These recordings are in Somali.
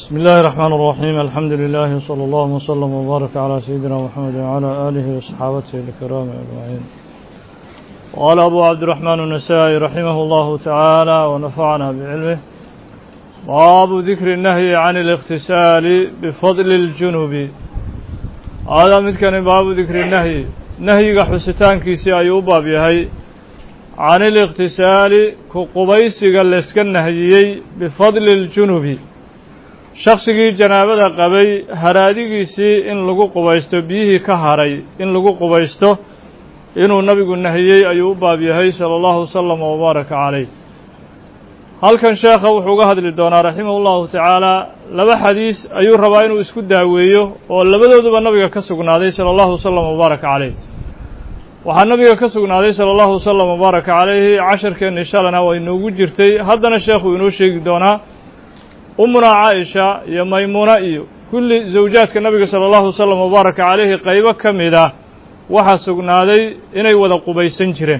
بسم الله الرحمن الرحيم الحمد لله صلى الله وسلم وبارك على سيدنا محمد وعلى آله وصحابته الكرام أجمعين. قال أبو عبد الرحمن النسائي رحمه الله تعالى ونفعنا بعلمه. باب ذكر النهي عن الاغتسال بفضل الجنوب. هذا مثل باب ذكر النهي نهي حستان كيسي أيوبا بهي عن الاغتسال كقبيس قال لسكن نهيي بفضل الجنوب. shaqsigii janaabada qabay haraadigiisii in lagu qubaysto biyihii ka haray in lagu qubaysto inuu nabigu nahiyey ayuu u baab yahay sallallahu sallam wa baraka calayh. halkan sheekha wuxuu uga hadli doonaa raximahullahu tacaala laba xadiis ayuu rabaa inuu isku daaweeyo oo labadooduba nabiga ka sugnaaday sallallahu sallam wa baraka calayh. waxaa nabiga ka sugnaaday sallallahu sallam wa baraka calayhi casharkeenna inshallah way noogu jirtay haddana sheekhu inoo sheegi doonaa أمنا عائشة يا ميمونة كل زوجات النبي صلى الله عليه وسلم وبارك عليه قيبة كميدة وحسقنا لي إني وذا قبيسين جرين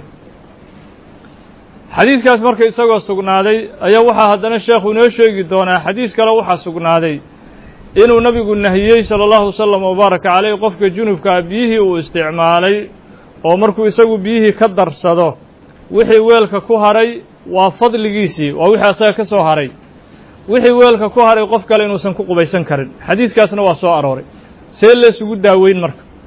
حديث كاس مركز سقى سقنا لي أي وحى هذا الشيخ ونشيق دونا حديث كلا وحى سقنا لي إنه النبي قلنا هي صلى الله عليه وسلم وبارك عليه قفك جنوب كبيه واستعمالي ومركو يسقوا بيه كدر صدا وحي ويلك كهري وفضل جيسي ووحى ساك سهري wixii weelka ku haray qof kale inuusan ku qubaysan karin xadiiskaasna waa soo arooray see la isugu daaweyn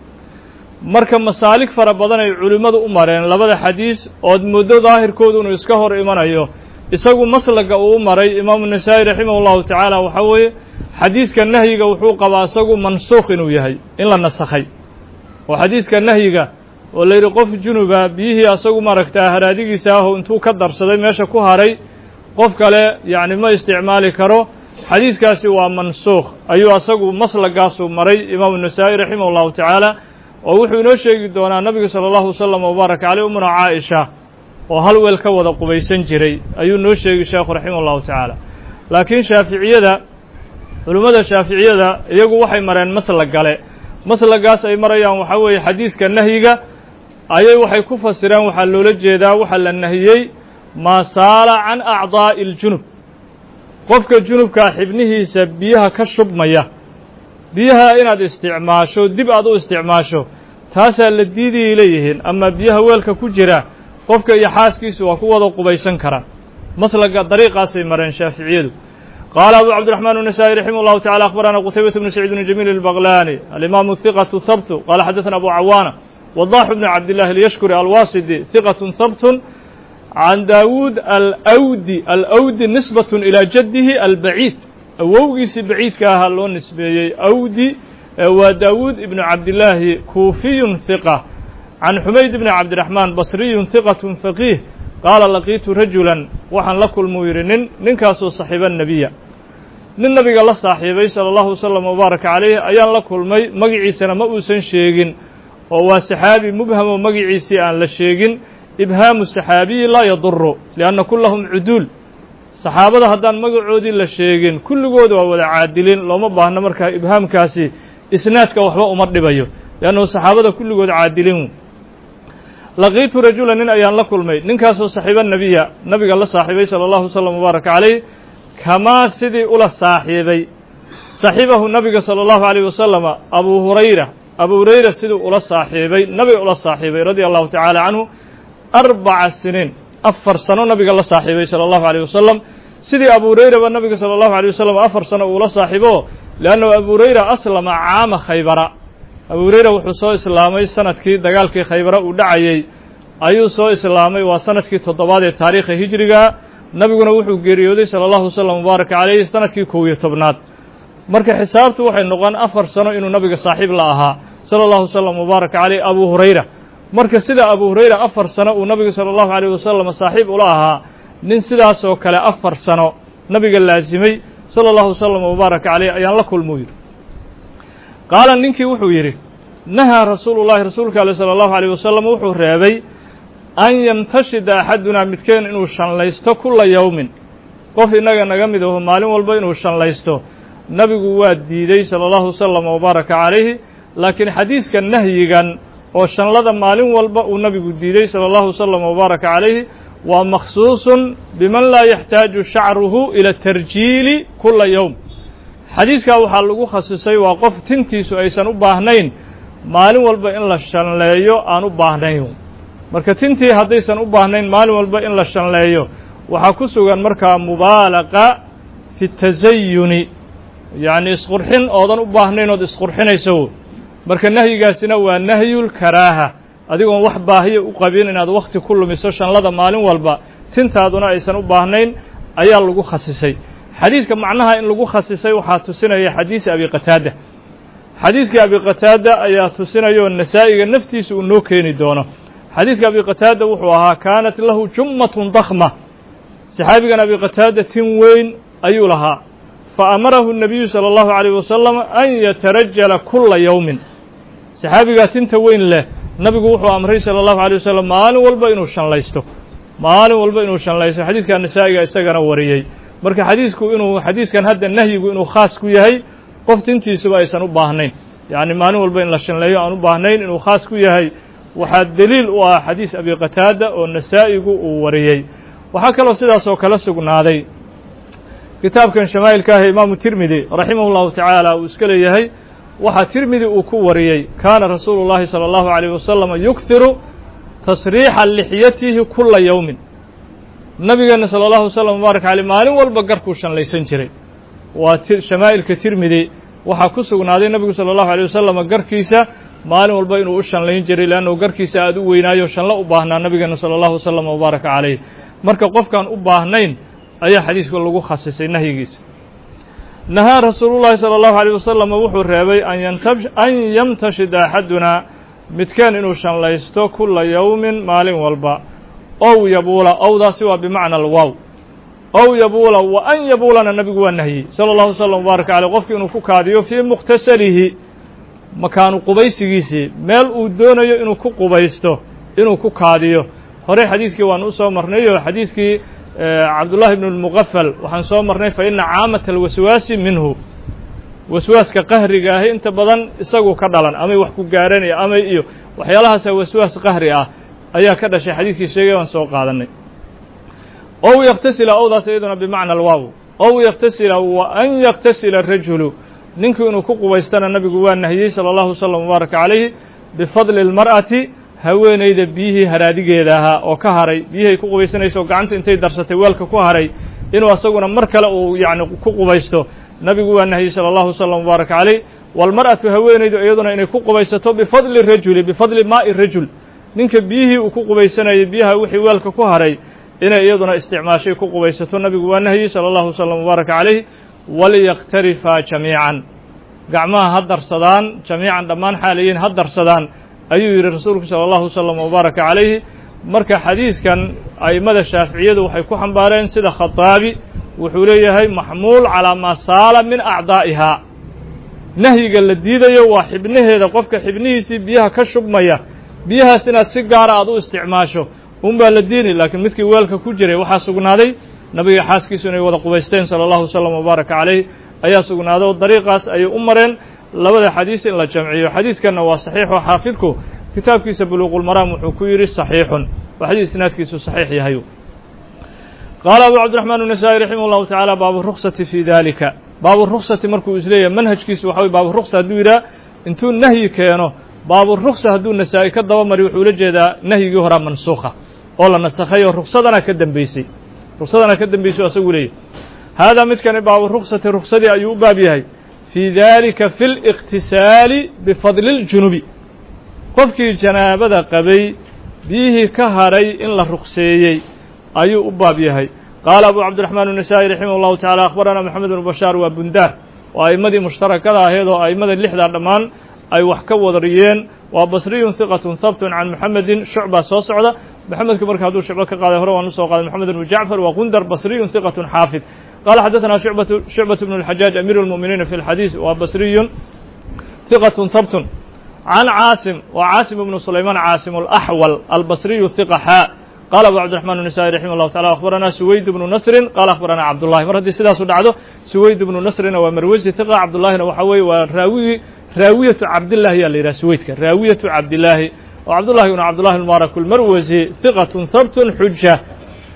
marka masaalik fara badan ay culimadu u mareen labada xadiis oo muddo daahirkoodu inuu iska hor imanayo isagu maslaga uu maray imaamu nasaa'i rahimahullahu ta'ala waxa weeye xadiiska nahyiga wuxuu qabaa isagu mansuukh inuu yahay in la nasakhay oo xadiiska nahyiga oo leeyahay qof junuba biyihii asagu maragtaa haraadigiisa ah intuu ka darsaday meesha ku haray qof kale yaani ma isticmaali karo xadiiskaasi waa mansuukh ayuu asagu maslagaas maray imam an-nasaa'i rahimahullahu ta'ala oo wuxuu inoo sheegi doonaa nabiga sallallahu alayhi wasallam wa baraka alayhi umna Aisha oo hal weel ka wada qubaysan jiray ayuu noo sheegi sheekhu rahimahullahu ta'ala laakiin shaafiiciyada culimada shaafiiciyada iyagu waxay mareen maslagaas ay marayaan waxa weeye xadiiska nahyiga ayay waxay ku fasiraan waxa loola jeedaa waxa la nahiyay ما سال عن أعضاء الجنوب قفك الجنوب كحبنه سبيها كشبمية بيها إن استعماشه دب أدو استعماشه تاسع الديدي إليهن أما بيها ويلك كجرة قفك يحاسكي سوى قوة قبيسا كرا مسلق طريقة سيمرين شافعيه قال أبو عبد الرحمن النسائي رحمه الله تعالى أخبرنا قتيبة بن سعيد بن جميل البغلاني الإمام الثقة ثبت قال حدثنا أبو عوانة والضاح بن عبد الله اليشكري الواسدي ثقة ثبت عن داود الأودي نسبة إلى جده البعيد أوجس بعيد كهالون نسبة أودي وداود ابن عبد الله كوفي ثقة عن حميد بن عبد الرحمن بصري ثقة فقيه قال لقيت رجلا وحن لكل مويرن ننكاسو صاحب النبي للنبي الله صاحبه صلى الله عليه وسلم وبارك عليه أيان لكل مجيء سنة مؤسن شيغن وهو صحابي مبهم ومجيء سيان لشيغن إبهام الصحابي لا يضر لأن كلهم عدول صحابة هدان مقعودين للشيغين كل قود ولا عادلين لو ما باهنا مركا إبهام كاسي إسنادك وحباء أمر بيو لأنه صحابة كل قود عادلين لقيت رجلا نين أيان لكل ميت ننكاسو صاحب النبي الله صاحبي صلى الله عليه وسلم وبارك عليه كما سيدي أولى صاحبه النبي صلى الله عليه وسلم أبو هريرة سيدي أولى صاحبي نبي أولى صاحبي رضي الله تعالى عنه 4 سنين 4 سنة نبي الله صاحبه صلى الله عليه وسلم سيدي أبو هريرة والنبي صلى الله عليه وسلم 4 سنة أولى صاحبه لأنه أبو هريرة أسلم عام خيبر أبو هريرة وحصو إسلامي سنة كي دقال كي خيبر ودعي أيو سو إسلامي وسنة كي تضباد تاريخ هجرية نبينا وحو قريودي صلى الله عليه وسلم مبارك عليه سنة كي كوير تبنات مركا حسابته وحي نغان 4 سنة إنه نبي صاحب لها صلى الله عليه وسلم مبارك عليه أبو هريرة marka sida Abu Hurayra 4 sano uu nabiga sallallahu alayhi wasallam saaxiib u lahaa nin sidaas oo kale 4 sano nabiga laazimay sallallahu alayhi wasallam mubarak alayhi ayaan la kulmay qaala ninkii wuxuu yiri naha rasuulullaahi rasuulka sallallahu alayhi wasallam wuxuu reebay an yamtashida ahaduna midkeen inuu shanlaysto kulla yawmin qof inaga naga mid ah maalin walba inuu shanlaysto nabigu waa diiday sallallahu alayhi wasallam mubarak alayhi laakiin xadiiska nahyigan oo shanlada maalin walba uu nabigu diiday sallallahu alayhi wasallam mubarak alayhi wa makhsuusun biman la yahtaju sha'ruhu ila tarjili kulla yawm xadiiskaa waxaa lagu khasisay waa qof tintiisu aysan u baahnayn maalin walba in la shanleeyo aan u baahnayn marka tintii haddaysan u baahnayn maalin walba in la shanleeyo waxaa ku sugan markaa mubaalaqa fi tasayuni yacni isqurxin oodan u baahnayn ood isqurxinayso marka nahyigaasina waa nahyulkaraaha adigoon wax baahiya u qabin inaad wakhti ku lumiso shanlada maalin walba tintaaduna aysan u baahnayn ayaa lagu khasisay xadiidka macnaha in lagu khasisay waxaa tusinaya xadiisi abi qataada xadiiskii abi qataada ayaa tusinayoo nasaa'iga naftiisa uu noo keeni doono xadiiska abi qataada wuxuu ahaa kaanat lahu jummatun dakhma saxaabigan abi qataada tin weyn ayuu lahaa fa amarahu الnabiyu salى اllahu عalيه wasalam an yatarajala kula yowmin saxaabigaa tinta weyn leh nabigu wuxuu amray salى اllahu عalيه wasalam maalin walba inuu shanlaysto xadiiskaa nasaa'iga isagana wariyey marka xadiiskan hadda nahyigu inuu khaas ku yahay qof tintiisuba aysan u baahnayn yacni maalin walba in la shanleeyo aan u baahnayn inuu khaas ku yahay waxaa deliil u ah xadiis abi qataada oo nasaa'igu uu wariyey waxaa kaloo sidaas oo kala sugnaaday kitaabkan shamaa'ilka ah imaamu tirmidi raximah اllahu tacaala uu iska leeyahay waxaa tirmidi uu ku wariyey kaana rasuulu اllahi salى اllahu عalيه wasalam yukhiru tasriixa lixyatihi kula yowmin nabigeena salى اllahu wasalam mubaarak caleyh maalin walba garkuu shanlaysan jiray waa shamaa'ilka tirmidi waxaa ku sugnaaday nabigu salى اllahu عalيه wasalam garkiisa maalin walba inuu u shanlayn jiray leannahu garkiisa aada u weynaayo shanlo u baahnaa nabigeena salى اllahu wasalam mubaaraka caleyh marka qofkaan u baahnayn ayaa xadiiska lagu khasisay nahyigiisa nahaa rasuulu llahi salى اllahu عalيه wasalam wuxuu reebay an yamtashida axadunaa midkeen inuu shanlaysto kula yowmin maalin walba ow yabuula owdaasi waa bimacna alwaaw ow yabuula wa an yabuulana nabigu waa nahyey salى اllahu wasalam mubaaraka caleyh qofki inuu ku kaadiyo fii mukhtasalihi makaanu qubaysigiisii meel uu doonayo inuu ku qubaysto inuu ku kaadiyo horey xadiiskii waan u soo marnay oo xadiiskii cabdullahi bn اlmuqafal waxaan soo marnay fa ina caamata alwaswaasi minhu waswaaska qahriga ahi inta badan isagu ka dhalan amay wax ku gaaranaya amay iyo waxyaalahaasa waswaas qahri ah ayaa ka dhashay xadiiskii sheegay waan soo qaadanay ow yaktasila owdaas iyaduna bimacna alwaaw ow yaktasila wa an yaktasila rajulu ninku inuu ku qubaystana nabigu waa nahiyey salى اllahu wasalam mubaaraka calayhi bifadli اlmar'ati haweenayda biyihii haraadigeeda ahaa oo ka haray biyihay ku qubaysanayso gacanta intay darsatay weelka ku haray inuu asaguna mar kale uu yacni ku qubaysto nabigu waa nahiyey salى اllahu wasalam mubaaraka calayh waalmar'atu haweenaydu iyaduna inay ku qubaysato bifadli rajuli bifadli maa'i rajul ninka biyihii uu ku qubaysanayay biyaha wixii weelka ku haray inay iyaduna isticmaashay ku qubaysato nabigu waa nahiyey salى اllahu wasalam mubaaraka calayh waliyaktarifaa jamiican gacmaha ha darsadaan jamiican dhammaan xaalayiin ha darsadaan ayuu yidhi rasuulku salى اllahu wasalam mubaaraka calayhi marka xadiiskan a'immada shaaficiyadu waxay ku xambaareen sida khataabi wuxuu leeyahay maxmuul calaa maa saala min acdaa'ihaa nahyiga la diidayo waa xibnaheeda qofka xibnihiisii biyaha ka shubmaya biyahaas inaad si gaara aad u isticmaasho unbaa la diini laakiin midkii weelka ku jiray waxaa sugnaaday nabiga xaaskiisu inay wada qubaysteen salى اllahu wasalam mubaaraka calayh ayaa sugnaaday oo dariiqaas ayay u mareen labada xadiis in la jamciyo xadiiskanna waa saxiixoo xaafidku kitaabkiisa buluuqulmaraam wuxuu ku yidhi saxiixun waa xadiis isnaadkiisu saxiix yahay qaala abu cabdiraxmaan النasaa'i raximah اllahu tacaala baabu ruksati fii dalika baabu ruksati markuu isleeyahay manhajkiisu waxa wey baabu ruksa hadduu yidhaha intuu nahyi keeno baabu ruksa hadduu nasaa'i ka daba mariyo wuxuu ula jeedaa nahyigii horaa mansuukha oo la nasakhay oo ruksadana ka dembeysay asagu leeyahy haadaa midkani baabu ruksati ruksadii ayuu u baab yahay fii dalika fi اliqtisaali bifadli اljunubi qofkii janaabada qabay biyihii ka haray in la rukseeyey ayuu u baab yahay qaala abu cabdiraxmaan النasaa'i raximah اllahu tacala akhbarana moxamed bn bashaar waa bundaar oo a'immadii mushtarakada ahayd oo a'immada lixdaa dhammaan ay wax ka wadariyeen waa basriyun hiqatun habtun can muxamedin shucbaa soo socda maxamedku marka hadduu shucbo ka qaaday hore waan usoo qaaday moxamed bnu jacfar waa gundar basriyun hiqatun xaafid qaala xadaثana shucbaة bn اlxajaaj amiiru اlmu'miniina fi اlxadiis waa basriyun hiqatun habtun can caasim wa caasim bnu sulaymaan caasim alaxwal albasriyu hiqa xaa qaala abu cabdiraxmaan النasaa'i raximah اllahu tacala akhbarana suwayd bnu nasrin qaala akhbarana cabdullahi mar haddii sidaasu dhacdo suwayd bnu nasrina waa marwesi hiqa cabdullahina waxaa weeye waa raawiyatu cabdillahi yaa la yidhaha suwaydka raawiyatu cabdillaahi oo cabdullahi bnu cabdullahi mubaarak almarwasi hiqatun habtun xuja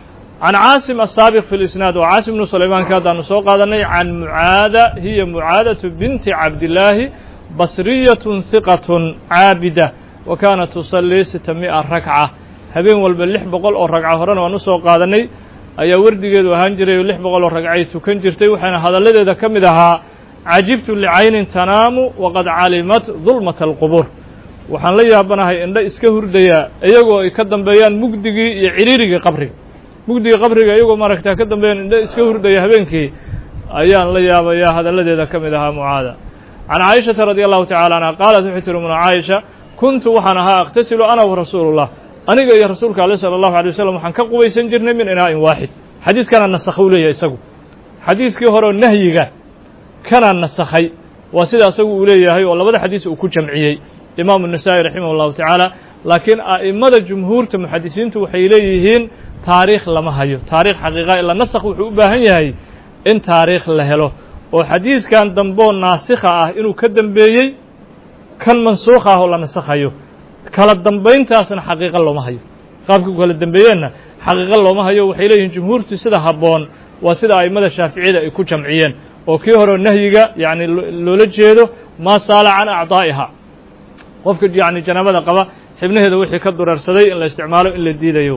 عن عاصم السابق في الإسناد وعاصم بن سليمان كذا نسوق هذا عن معاذة هي معاذة بنت عبد الله بصرية ثقة عابدة وكانت تصلي 600 ركعة habeen walba 600 oo ragco horena waan u soo qaadanay ayaa wardigeedu ahaan jiray 600 oo ragcay tukan jirtay waxaana hadaladeeda kamid ahaa ajibtu li'aynin tanaamu waqad alimat dhulmat alqubur waxaan la yaabanahay indha iska hurdaya iyagoo ay ka dambeeyaan mugdigii iyo ciriiriga qabriga iyagoo maragtaa ka dambeeyaan indha iska hurdaya habeenkii ayaan la yaabayaa hadaladeeda kamid ahaa mucaada عن عائشة رضي الله تعالى عنها قالت وحتر من عائشة كنت وحنها اغتسل أنا ورسول الله aniga iyo rasuulka Allah sallallahu alayhi wasallam waxaan ka qubaysan jirnay min inaa waahid xadiiskana nasakhay leeyahay isagu xadiiskii hore nahyiga kana nasakhay waa sida isagu uu leeyahay oo labada xadiis uu ku jamciyay imaam an-Nasa'i rahimahullahu ta'ala laakiin aimada jumhuurta muhaddisiintu waxay leeyihiin taariikh lama hayo taariikh xaqiiqa ila nasakh wuxuu u baahan yahay in taariikh la helo oo xadiiskan dambo naasikha ah inuu ka dambeeyay kan mansuukh ah oo la nasakhayo kala dambeyntaasna xaqiiqo looma hayo qaabka kala dambeeyana xaqiiqo looma hayo waxay leeyihiin jumhuurtu sida haboon waa sida aimada shaafiicida ay ku jamciyeen oo kii hore nahyiga yaani loola jeedo ma saala an a'daa'iha qofka yaani janaabada qaba xibnaheeda wixii ka durarsaday in la isticmaalo in la diidayo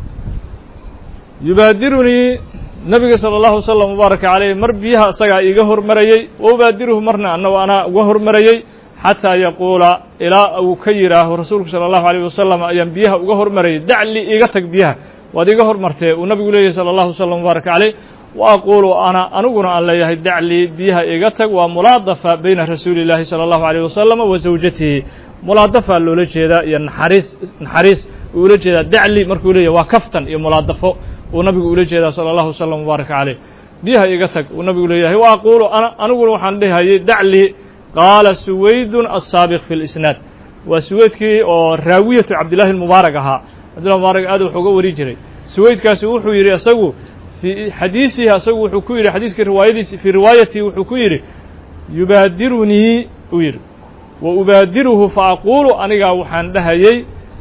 yubaadiruni nabiga sallallahu alayhi wasallam mubaaraka alayhi mar biyaha asaga iga hormarayay oo baadiruhu marna ana uga hormarayay حتى يقول إلى أو كيره رسولك صلى الله عليه وسلم أيام بيها وجهر مري دع لي إجتك بيها ودي جهر مرته والنبي عليه صلى الله عليه وسلم وبارك عليه وأقول أنا أقول الله دع لي بيها إجتك وملاطفة بين رسول الله صلى الله عليه وسلم وزوجته ملاطفة لولجة نحرس ولجة دع لي مركولية وكفتا ملاطفة والنبي عليه صلى الله عليه وسلم وبارك عليه بيها إجتك والنبي عليه وأقول أنا أقول وحندها دع لي قال سويد السابق في الإسناد وسويد كي أو راوية عبد الله المبارك عبد الله المبارك هذا وحقه وريجري سويد كاسوح ويري أسوه في حديثه أسوه حكويري حديث في روايتي وحكويري يبادرني وير وأبادره فأقول أنا وحن لهي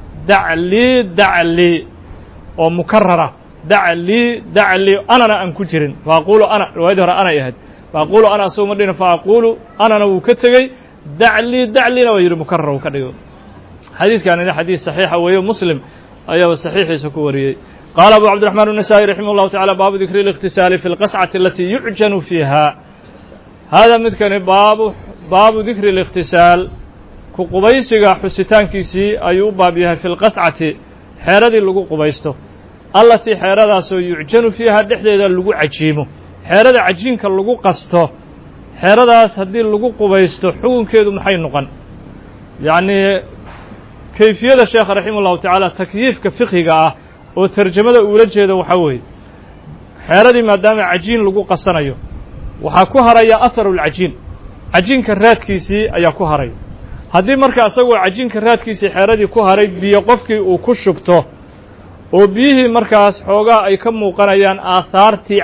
دع لي ومكررة دع لي أنا أنكجرن فأقول أنا روايته أنا يهد فأقول أنا أسوء مدينة فأقول أنا نوكتغي دع لي وير مكرر وكذا حديث كان حديث صحيح وهو مسلم أيوة صحيح سكوري قال أبو عبد الرحمن النسائي رحمه الله تعالى باب ذكر الاغتسال في القصعة التي يعجن فيها هذا مثل باب ذكر الاغتسال كقبيسها حسيتان كيسي أيوب بابها في القصعة حيرد اللقو قبيسته التي حيرد يعجن فيها دحدة اللقو عجيمه xeerada cajiinka lagu qasto xeeradaas hadii lagu qubaysto xukunkeedu maxay noqon yaani kayfiyada sheekh rahimahullahu ta'ala takyiifka fiqiga ah oo tarjumada uu la jeedo waxa weey xeeradii maadaama cajiin lagu qasanayo waxa ku haraya atharul cajiinka raadkiisii ayaa ku haray hadii marka asagoo cajiinka raadkiisii xeeradii ku haray biyo qofkii uu ku shubto oo biyihii markaas xoogaa ay ka muuqanayaan aasaartii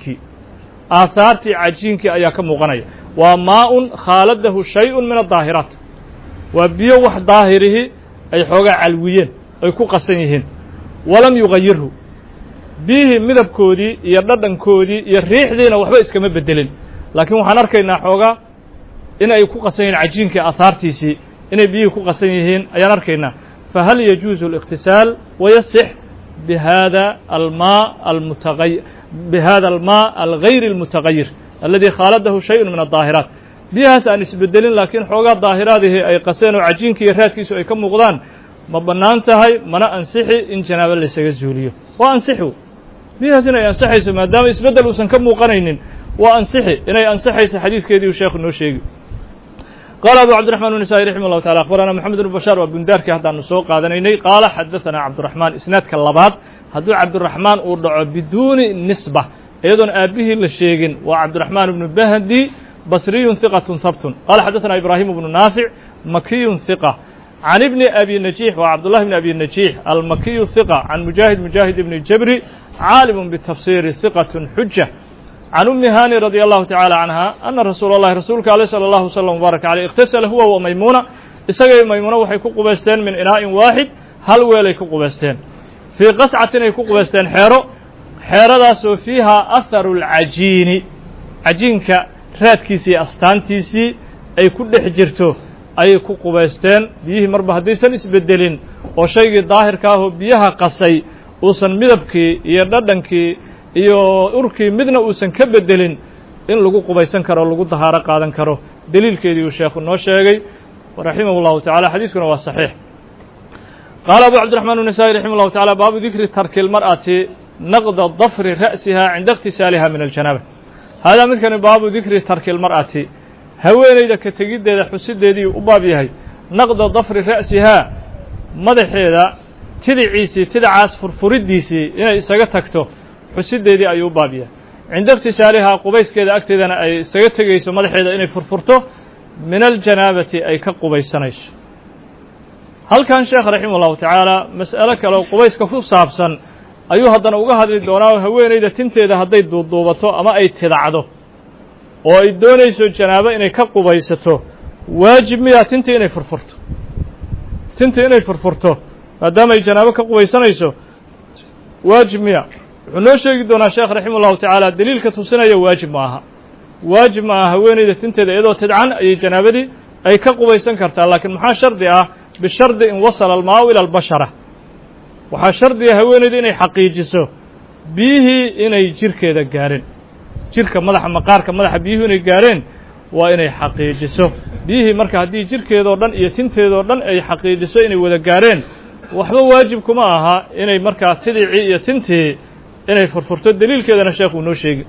cajiinkii ayaa ka muuqanaya waa maa'un khaaladahu shay'un min ad-daahiraat waa biyo wax daahirihi ay xoogaa calwiyeen ay ku qasan yihiin walam yughayirhu bihi midabkoodii iyo dhadhankoodii iyo riixdiina waxba iskama bedelin laakiin waxaan arkaynaa xoogaa in ay ku qasan yihiin cajiinkii aasaartiisii inay biyihii ku qasan yihiin ayaan arkaynaa fahal yajuuzu al-ightisaal wayasix بهذا الماء الغير المتغير الذي خالده شيء من الظاهرات بها سنسبدلين لكن حوغا ظاهراته أي قسين وعجين كي راتكيسو أي كم مقضان ما بنانتهي منا أنسحي إن جناب اللي سيزوليه وأنسحوا بها سنة ينسحي ما دام يسبدل وسن كم مقنين وأنسحي إن ينسحي حديث كيدي وشيخ النوشيق قال أبو عبد الرحمن النسائي رحمه الله تعالى أخبرنا محمد بن بشار وابن دار كهذا النسوق هذا قال حدثنا عبد الرحمن إسناد كاللبات هذا عبد الرحمن أردع بدون نسبة أيضا أبيه للشيخ وعبد الرحمن بن بهدي بصري ثقة ثبت قال حدثنا إبراهيم بن نافع مكي ثقة عن ابن أبي النجيح وعبد الله بن أبي النجيح المكي ثقة عن مجاهد بن الجبري عالم بالتفسير ثقة حجة عن أم هاني رضي الله تعالى عنها أن رسولك عليه صلى الله عليه وسلم وبارك عليه اغتسل هو وميمونة إساقي ميمونة وحي كقبستين من إناء واحد هل ويلي كقبستين في قصعة كقبستين xeeradaasoo fiihaa aharu alcajiini cajiinka raadkiisii astaantiisii ay ku dhex jirto ayay ku qubaysteen biyihii marba haddaysan isbeddelin oo shaygii daahirka ahoo biyaha qasay uusan midabkii iyo dhadhankii iyo urkii midna uusan ka beddelin in lagu qubaysan karo o lagu dahaaro qaadan karo deliilkeedii uu sheekhu noo sheegay raximah اllahu tacala xadiiskuna waa saxiix qaala abu cabdiraxmaan النasaaئي raximah اllahu tacala baabu dikri tarki اlmar'ati naqda dafri ra'siha cinda اktisaaliha min aljanaaba haadaa midkani baabu dikri tarki اlmar'ati haweenayda ka tegiddeeda xusideedii u baab yahay naqda dafri ra'sihaa madaxeeda tidiciisii tidacaas furfuriddiisii inay isaga tagto xusideedii ayuu u baab yahay cinda اktisaalihaa qubayskeeda agteedana ay isaga tegayso madaxeeda inay furfurto min aljanaabati ay ka qubaysanayso halkan sheekh raximah اllahu tacaala mas'alo kale oo qubayska ku saabsan ayuu haddana uga hadli doonaa haweenayda tinteeda hadday duuduubato ama ay tidacdo oo ay doonayso janaabo inay ka qubaysato waajib miyaa tintii inay furfurto tintii inay furfurto maadaama ay janaabo ka qubaysanayso waajib miya wuxuu noo sheegi doonaa sheekh raximah اllahu tacaala deliilka tusinaya waajib ma aha waajib ma aha haweenayda tinteeda iyadoo tidcan ayay janaabadii ay ka qubaysan kartaa laakiin maxaa shardi ah bishardi in wasala almaau ila albashara waxaa shardiga haweenayda inay xaqiijiso biyihii inay jirkeeda gaareen jirka madaxa maqaarka madaxa biyuhu inay gaareen waa inay xaqiijiso biyihii marka haddii jirkeedoo dhan iyo tinteedoo dhan ay xaqiijiso inay wada gaareen waxba waajib kuma aha inay markaa tidicii iyo tintii inay furfurto deliilkeedana sheekh uu noo sheegi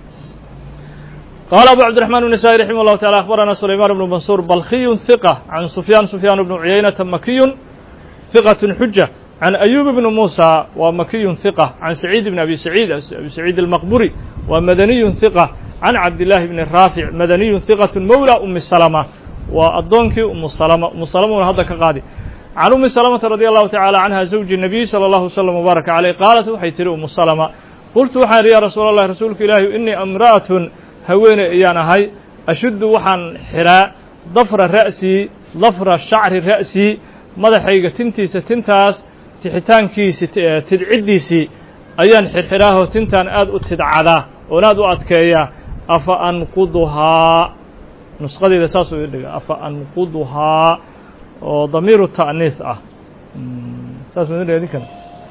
قال أبو عبد الرحمن النسائي رحمه الله تعالى أخبرنا سليمان بن منصور بلخي ثقة عن سفيان بن عيينة مكي ثقة حجة عن أيوب بن موسى ومكي ثقة عن سعيد بن أبي سعيد المقبري ومدني ثقة عن عبد الله بن الرافع مدني ثقة مولى أم السلمة وأضونك أم السلمة هذا كقاضي عن أم السلمة رضي الله تعالى عنها زوج النبي صلى الله عليه وسلم وبارك عليه قالت وحيتري أم السلمة قلت وحان يا رسول الله رسولك إلهي إني امرأة haweeney ayaan ahay ashuddu waxaan xiraa dafra ra'sii dafra shacri ra'sii madaxayga tintiisa tintaas tixitaankiisi tidciddiisii ayaan xirxiraahoo tintaan aad u tidcadaa oon aad u adkeeyaa afa anquduhaa nusqadeeda saasuu ii dhiga afa anquduhaa oo damiiru ta'niis ah saasuu ii dhiga idinkan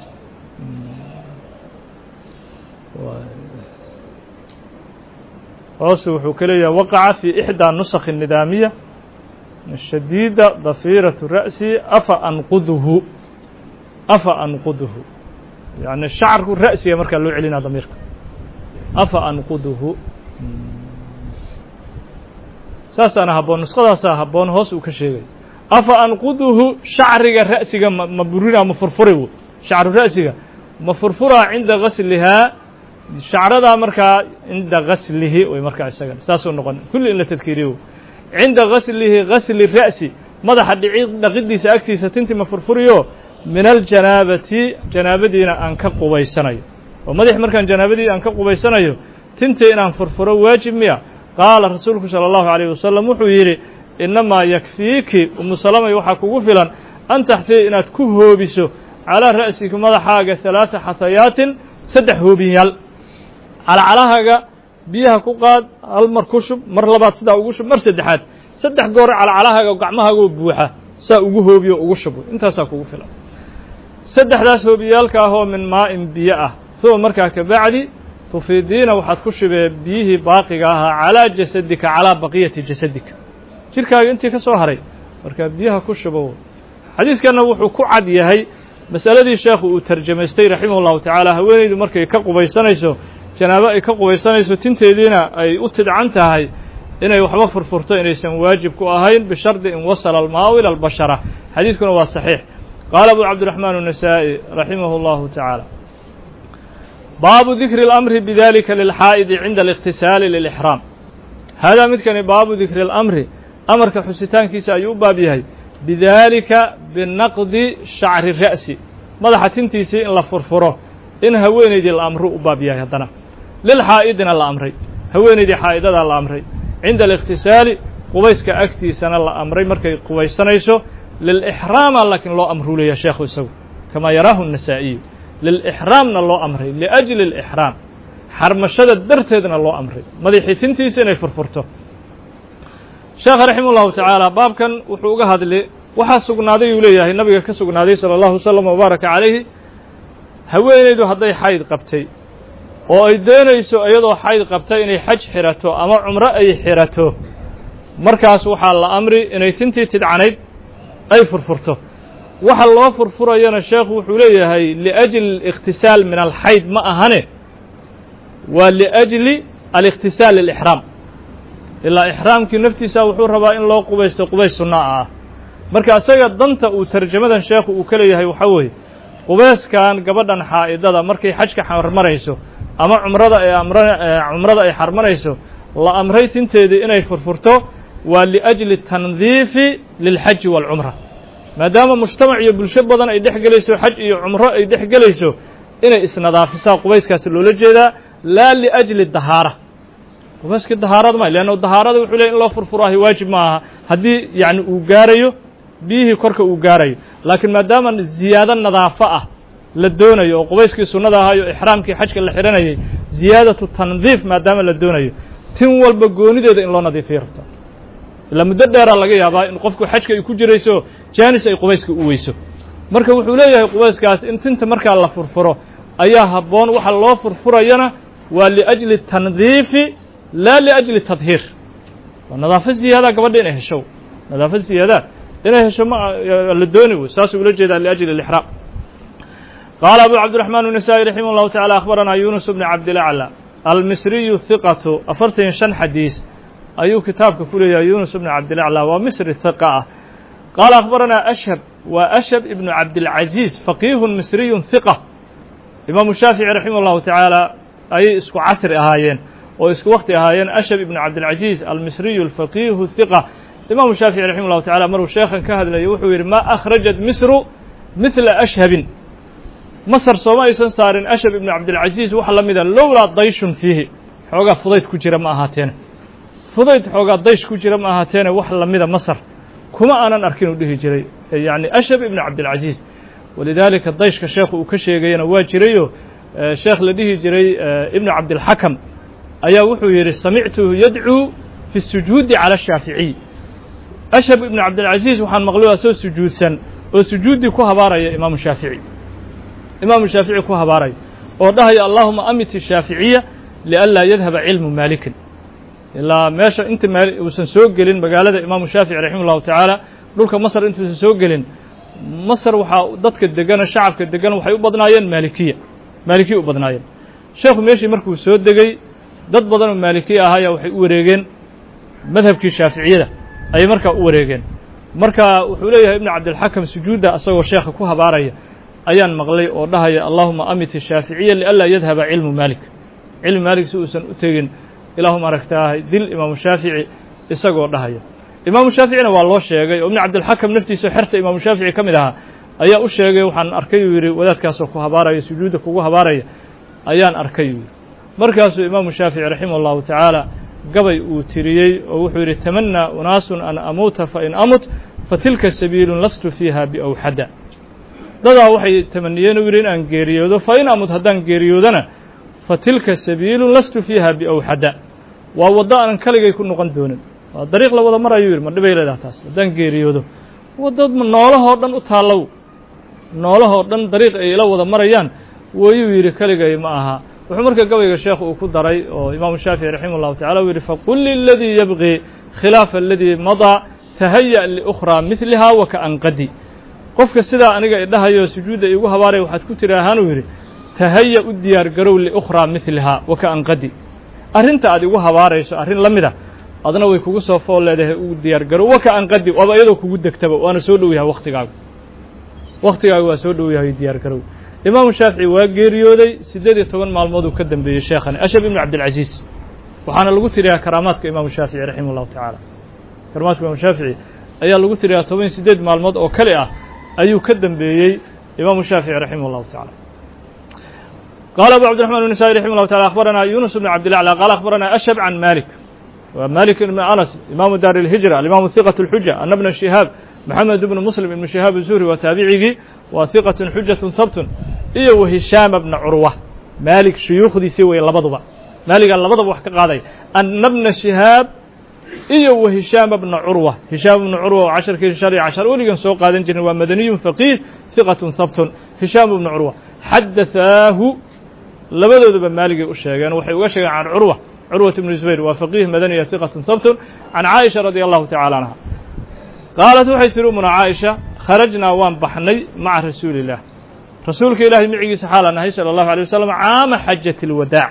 hoose wuxuu ka leeyahay waqaca fii إxdىa nusakh الnidaamiya shadiida dafiiraةu ra'si afa anquduhu yani shacru ra'siga markaa loo celinaa damiirka afa anquduhu saasaana haboon nusqadaasaa haboon hoos uu ka sheegay afa anquduhu shacriga ra'siga ma burinaa ma furfuri shacru ra'siga ma furfuraa cinda gaslihaa shacradaa markaa cinda gaslihi way markaa isagan saasuu noqon kulli in la tadkiiriyo cinda gaslihi gasli ra'si madaxa dhaqidiisa agtiisa tintii ma furfuriyo min aljanaabati janaabadiina aan ka qubaysanayo oo madax markaan janaabadii aan ka qubaysanayo tintii inaan furfuro waajib miya qaala rasuulku salى اllahu عalيه wasalam wuxuu yidhi inamaa yakfiiki umu salamay waxaa kugu filan an taxtii inaad ku hoobiso calaa ra'sika madaxaaga ثalaaثa xasayaatin 3 hoobinyaal calacalahaaga biyaha ku qaad hal mar ku shub mar labaad sidaa ugu shub mar saddexaad 3 goor calacalahaaga gacmahaagoo buuxa saa ugu hoobiyo ugu shub intaasaa kugu filan 3daas hoobiyaalka ahoo min maa'in biyo ah uma markaa kabacdi tufiidiina waxaad ku shubee biyihii baaqiga ahaa calaa jasadika calaa baqiyati jasadika jirkaaga intii ka soo haray markaa biyaha ku shubo xadiiskanna wuxuu ku cad yahay masaladii sheekhu uu tarjamaystay raximah اllahu tacaala haweenaydu markay ka qubaysanayso janaabo ay ka qubaysanayso tinteediina ay u tidcan tahay inay waxba furfurto inaysan waajib ku ahayn bishardi in wasala almaau ila albashara xadiiskuna waa saxiix qaala abu cabdiraxmaan النasaaئي raximah اllahu tacaala baabu dikri اlamri bidalika lilxaa'idi cinda اlikhtisaali lilixraam haadaa midkani baabu dikri اlamri amarka xusitaankiisa ayuu u baab yahay bidalika binaqdi shacri ra'si madaxa tintiisii in la furfuro in haweenaydii la amru u baab yahay haddana lilxaa'idina la amray haweenaydii xaa'idadaa la amray cinda alikhtisaali qubayska agtiisana la amray markay qubaysanayso lilixraama laakiin loo amruu leeya sheekhu isagu kamaa yaraahu النasaa'iyu lilixraamna loo amray liajli alixraam xarmashada darteedna loo amray madaxii tintiisa inay furfurto sheekha raximah ullahu tacaala baabkan wuxuu uga hadlay waxaa sugnaaday uu leeyahay nabiga ka sugnaaday sala allahu wasalam wabaaraka calayhi haweenaydu hadday xayd qabtay oo ay doonayso iyadoo xayd qabtay inay xaj xirato ama cumro ay xirato markaas waxaa la amri inay tintii tidcanayd ay furfurto waxa loo furfurayana sheekhu wuxuu leeyahay liajli alikhtisaal min alxayd ma ahane waa liajli alikhtisaal lilixraam ilaa ixraamkii naftiisa wuxuu rabaa in loo qubaysto qubays sunnaa ah marka isaga danta uu tarjamadan sheekhu uu ka leeyahay waxaa weeye qubayskan gabadhan xaa'idada markay xajka xarmanayso ama cumrada ay xarmanayso la amray tinteedii inay furfurto waa liajli tandiifi lilxaji waalcumra maadaama mujtamac iyo bulsho badan ay dhex gelayso xaj iyo cumro ay dhex gelayso inay isnadaafisaa qubayskaasi loola jeedaa laa liajli dahaara qubayskii dahaarada ma leanno dahaarada wuxuu leey in loo furfuraahi waajib ma aha haddii yacni uu gaarayo biyihii korka uu gaarayo laakiin maadaama ziyaado nadaafo ah la doonayo oo qubayskii sunnada ahaayo ixraamkii xajka la xihanayay ziyaadatu tandiif maadaama la doonayo tin walba goonideeda in loo nadiifiyo rabta ilaa muddo dheeraa laga yaabaa in qofku xajka ay ku jirayso jaanis ay qubayska u weyso marka wuxuu leeyahay qubayskaas in tinta markaa la furfuro ayaa habboon waxa loo furfurayana waa liajli tandiifi laa liajli tadhiir waa nadaafo ziyaada gabadha inay hesho nadaafo ziyaada inay hesho ma la dooni wey saasuu ula jeedaa liajli alixraam qaala abu cabdiraxmaan النasaaئي raximah اllahu taعala akhbaranaa yunus bni cabdilaclى almisriyu hiqatu 45 xadiis ayuu kitaabka ku leeyahay yunus bni cabdilaclى waa misri hiqa ah qaala akhbaranaa ashhab waa ashhab ibnu cabdilcaziiz faqiihun misriyun hiqa imaamu shaafici raximah اllahu tacaala ayay isku casri ahaayeen oo isku wakti ahaayeen ashhab ibnu cabdilcaziiz almisriyu alfaqiihu hiqa imaamu shaafici raximah اllahu tacala maruu sheekhan ka hadlayo wuxuu yidhi ma akhrajat misru mihla ashhabin masr sooma aysan saarin ashhab ibnu cabdilcaziiz waxa la mida lowlaa dayshun fiihi xoogaa fudayd ku jira ma ahaateene fudayd xoogaa daysh ku jira ma ahaateene wax la mida masr kuma aanan arkin uu dhihi jiray yacni ashhab ibnu cabdilcaziiz walidaalika dayshka sheekhu uu ka sheegayana waa jirayo sheekh la dhihi jiray ibnu cabdilxakam ayaa wuxuu yidhi samictuhu yadcuu fi sujuudi cala ashaaficiy ashhab ibnu cabdilcaziiz waxaan maqlay asoo sujuudsan oo sujuuddii ku habaaraya imaamu shaafici ku habaaraya oo dhahaya allahuma amiti shaaficiya lianlaa yadhaba cilmu maalikin ilaa meesha inta uusan soo gelin magaalada imaamu shaafici raximah ullahu tacaala dhulka masr intuusan soo gelin masr waxaa dadka degano shacabka degan waxay u badnaayeen maalikiya u badnaayeen sheekhu meeshii markuu soo degey dad badan oo maalikiya ahaya waxay u wareegeen madhabkii shaaficiyada ayay markaa u wareegeen marka wuxuu leeyahay ibnu cabdilxakam sujuudda asagoo sheekha ku habaaraya ayaan maqlay oo dhahaya allahuma amiti shaaficiya lianlaa yadhaba cilmu maalik si uusan u tegin ilaahuma aragtaahay dil imaamu shaafici isagoo dhahaya imaamu shaaficina waa loo sheegay oo ibnu cabdilxakam naftiisa xerta imaamu shaafici ka mid ahaa ayaa u sheegay waxaan arkay uu yidhi wadaadkaasoo ku habaaraya sujuudda kugu habaaraya ayaan arkay uu yidhi markaasuu imaamu shaafici raximah allahu tacaala gabay uu tiriyey oo wuxuu yidhi tamanaa unaasun an amuuta fain amut fatilka sabiilun lastu fiiha biawxada dadaa waxay tamaniyeen u yidhi in aan geeriyoodo fain amut haddaan geeriyoodana fatilka sabiilun lastu fiiha biawxada waa waddo aanan kaligay ku noqon doonin waa dariiq la wada marayuu yidhi ma dhibay leedaha taas haddaan geeriyoodo wadda noolahoo dhan u taallow noolahoo dhan dariiq ay ila wada marayaan wayuu yidhi kaligay ma aha wuxuu marka gabayga sheekhu uu ku daray oo imaamu shaafici raximah اllahu tacala uu yidhi faqul liladii yabqii khilaafa aladii madaa tahaya' liukhraa midliha wakaanqadi qofka sidaa aniga idhahayo sujuudda iigu habaaraya waxaad ku tiri ahaan uu yidhi tahaya u diyaar garow liukhraa midlihaa wakaanqadi arrinta aad igu habaarayso arrin la mida adna way kugu soo fool leedahay ugu diyaar garow wakaanqadi waaba iyadoo kugu degtaba waana soo dhow yahay wakhtigaagu waa soo dhow yahay diyaar garow imaamu shaafici waa geeriyooday 18 maalmood uu ka dambeeyey sheekhani ashhab ibnu cabdilcaziiz waxaana lagu tiriyaa karaamaadka imaamu shaafici raximah اllahu tacaala karaamaadka imaamu shaafici ayaa lagu tiriyaa 18 maalmood oo kale ah ayuu ka dambeeyey imaamu shaafici raximah اllahu tacaala qaala abu cabdiraxmaan النasaaئي raximah اllahu taala akhbaranaa yunus bn cabdilaclى qaala akhbaranaa ashhab can malik wa malik ibn anas imaamu daar اlhijra alimaamu hiqaة اlxuja ana bna shihaab maxamed ibnu muslim ibnu shihaab الzuhri waa taabicigii waa hiqaة xujaة habtun iyo وهشام بن عروة مالك شيوخdiisi way labaduba maaliga labadaba wax ka qaaday أن بن شهاaب iyo وهشام بن عروة هشام بن عروة casharkii شhan iyo cashar weligan soo qaadan jirin waa madaniy فقيه ثiqة habt هشام بن عروة xadaثaahu labadooduba maaligay u sheegeen waxay uga sheegeen can curwaة بن زbayr waa فقيه madaniya ثiqة habt can caaئiشha radي الlahu taعalى canha qaalat waxay tihi umuna caaئiشha kharajnaa waan baxnay maca rasuuli الlah rasuulka ilaahay micigiisa xaalaan ahay salى الlahu عalيه wasalam caama xajaة الwadaac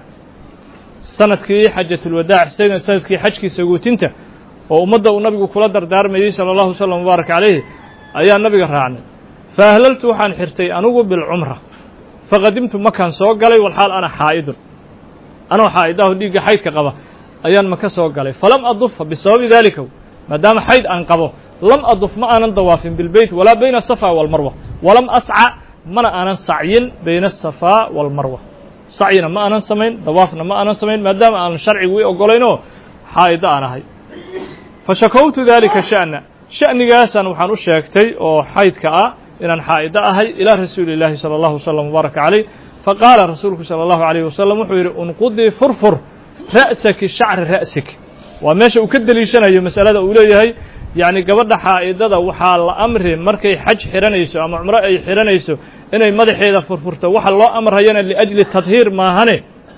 sanadkii xajaة الwadaac sanadkii xajkii saguutinta oo ummadda uu nabigu kula dardaarmayey salى الlahu وsلم mubaarak عalayh ayaa nabiga raacnay faahlaltu waxaan xirtay anugu bilcumra faqadimtu makaan soo galay walxaal ana xaa'idun anoo xaa'idaho dhiigga xaydka qaba ayaan maka soo galay falam adufa bisababi dalika maadaama xayd aan qabo lam aduf ma aanan dawaafin bilbeyt walaa bayna asafaa walmarwa walam asca mana aanan sacyin bayna asafaa walmarwa sacyina ma aanan samayn dawaafna ma aanan samayn maadaama aanan sharcigu ii ogolaynoo xaa'ida aan ahay fashakowtu dalika sha'nigaasaan waxaan u sheegtay oo xaydka ah inaan xaa'ida ahay ilaa rasuuli الlahi salى الlahu وsلم mubaarak عalayh faqaala rasuulku salى الlahu عalيه wasalam wuxuu yidhi unqudii furfur ra'saki shacri ra'sik waa meesha uu ka deliishanayo masalada uu leeyahay yacni gabadha xaa'idada waxaa la amri markay xaj xihanayso ama cumro ay xihanayso inay madaxeeda furfurto waxa loo amrayana liأjli tadhiir maahane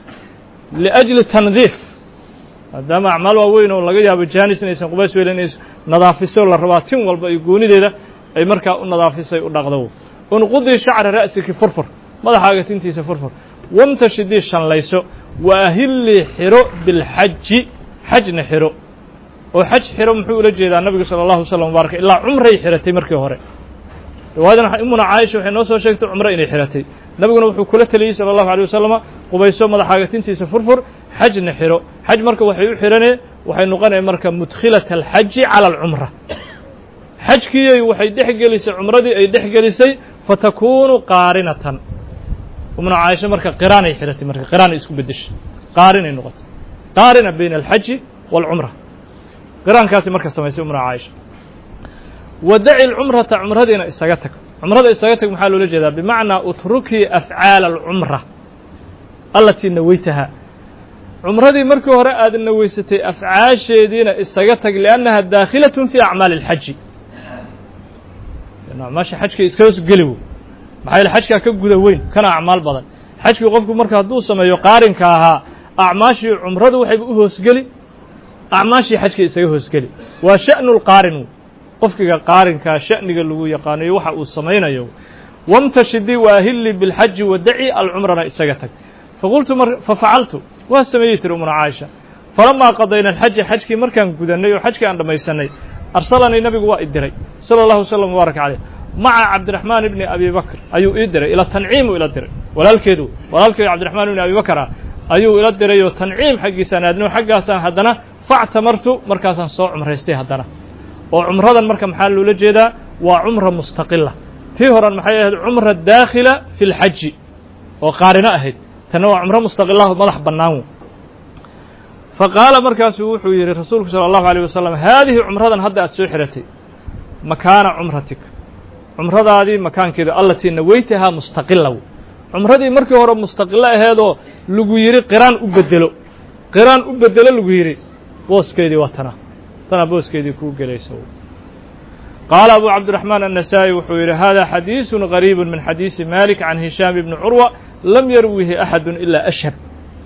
liأjli tandiif maadaama acmaal waaweyn oo laga yaabo jaanis inaysan qubays weelin inay nadaafiso la rabaa tin walba iyo goonideeda ay markaa u nadaafisay u dhaqdo unqudii shacra ra'siki furfur madaxaaga tintiisa furfur wamtashidii shanlayso waahillii xiro bilxaji xajna xiro oo xaj xiro muxuu ula jeedaa nabigu salى الlahu وsلم mubaarak ilaa cumray xiratay markii hore riwaayadan umuna caaisha waxay noo soo sheegtay cumro inay xiratay nabiguna wuxuu kula teliyey salى الlahu عalيه wasalam qubayso madaxaaga tintiisa furfur xajna xiro xaj marka waxay u xiranee waxay noqonaya marka mudkhilaة الxaji calى الcumra xajkiiyay waxay dhex gelisay cumradii ay dhex gelisay fatakunu qaarinatan umna caaisha marka qiraanay xiratay marka qiraanay isku bedeshay qaarinay noqotay qaarina bayna alxaji wاlcumra qiraankaasi marka samaysay umna caaisha wadaci lcumrata cumradiina isaga tag cumrada isaga tag maxaa loola jeedaa bimacnaa utrukii afcaala alcumra alatii naweytaha cumradii markii hore aad naweysatay afcaasheediina isaga tag liannaha daakhilaة fi acmaali اlxaji acmaasha xajka iska hoos geli wo maxaa yaele xajkaa ka guda weyn kana acmaal badan xajkii qofku marka hadduu sameeyo qaarinka ahaa acmaashii cumradu waxayba u hoosgeli acmaashii xajkii isaga hoosgeli waa sha'nu lqaarin qofkiga qaarinkaa sha'niga lagu yaqaanayo waxa uu samaynayo wamtashidii waahillii bilxaji wadaci alcumrana isaga tag faqultu fafacaltu waa sameeyey tiri umuna caaisha falamaa qadayna alxaja xajkii markaan gudanay oo xajkii aan dhammaysanay arsalanii nabigu waa i diray salى الlahu وsلم mubaarak عalayh maca cabdiraxmaan ibni abi bakr ayuu ii diray ila tanciimu ila diray walaalkeedu cabdiraxmaan ibni abi bakr ah ayuu ila diray oo tanciim xaggiisaan aadno xaggaasaan haddana factamartu markaasaan soo cumraystay haddana oo cumradan marka maxaa loola jeedaa waa cumra mustaqila tii horan maxay ahayd cumra daakhila fi اlxaji oo qaarino ahayd tanna waa cumro mustaqilah madax bannaan faqaala markaasuu wuxuu yidhi rasuulku salى الlahu عalيه wasalam haadihi cumradan hadda aad soo xiratay makaana cumratik cumradaadii makaankeeda allatii naweytahaa mustaqila cumradii markii hore mustaqilo aheedoo lagu yidhi qiraan u bedelo lagu yidhi booskeedii waa tana booskeedii kuu gelayso qaala abu cabdiraxmaan النasaaئي wuxuu yidhi hada xadiiثu غariib min xadiiثi malik can hishaam ibni curwa lam yarwihi axadu ila ashhab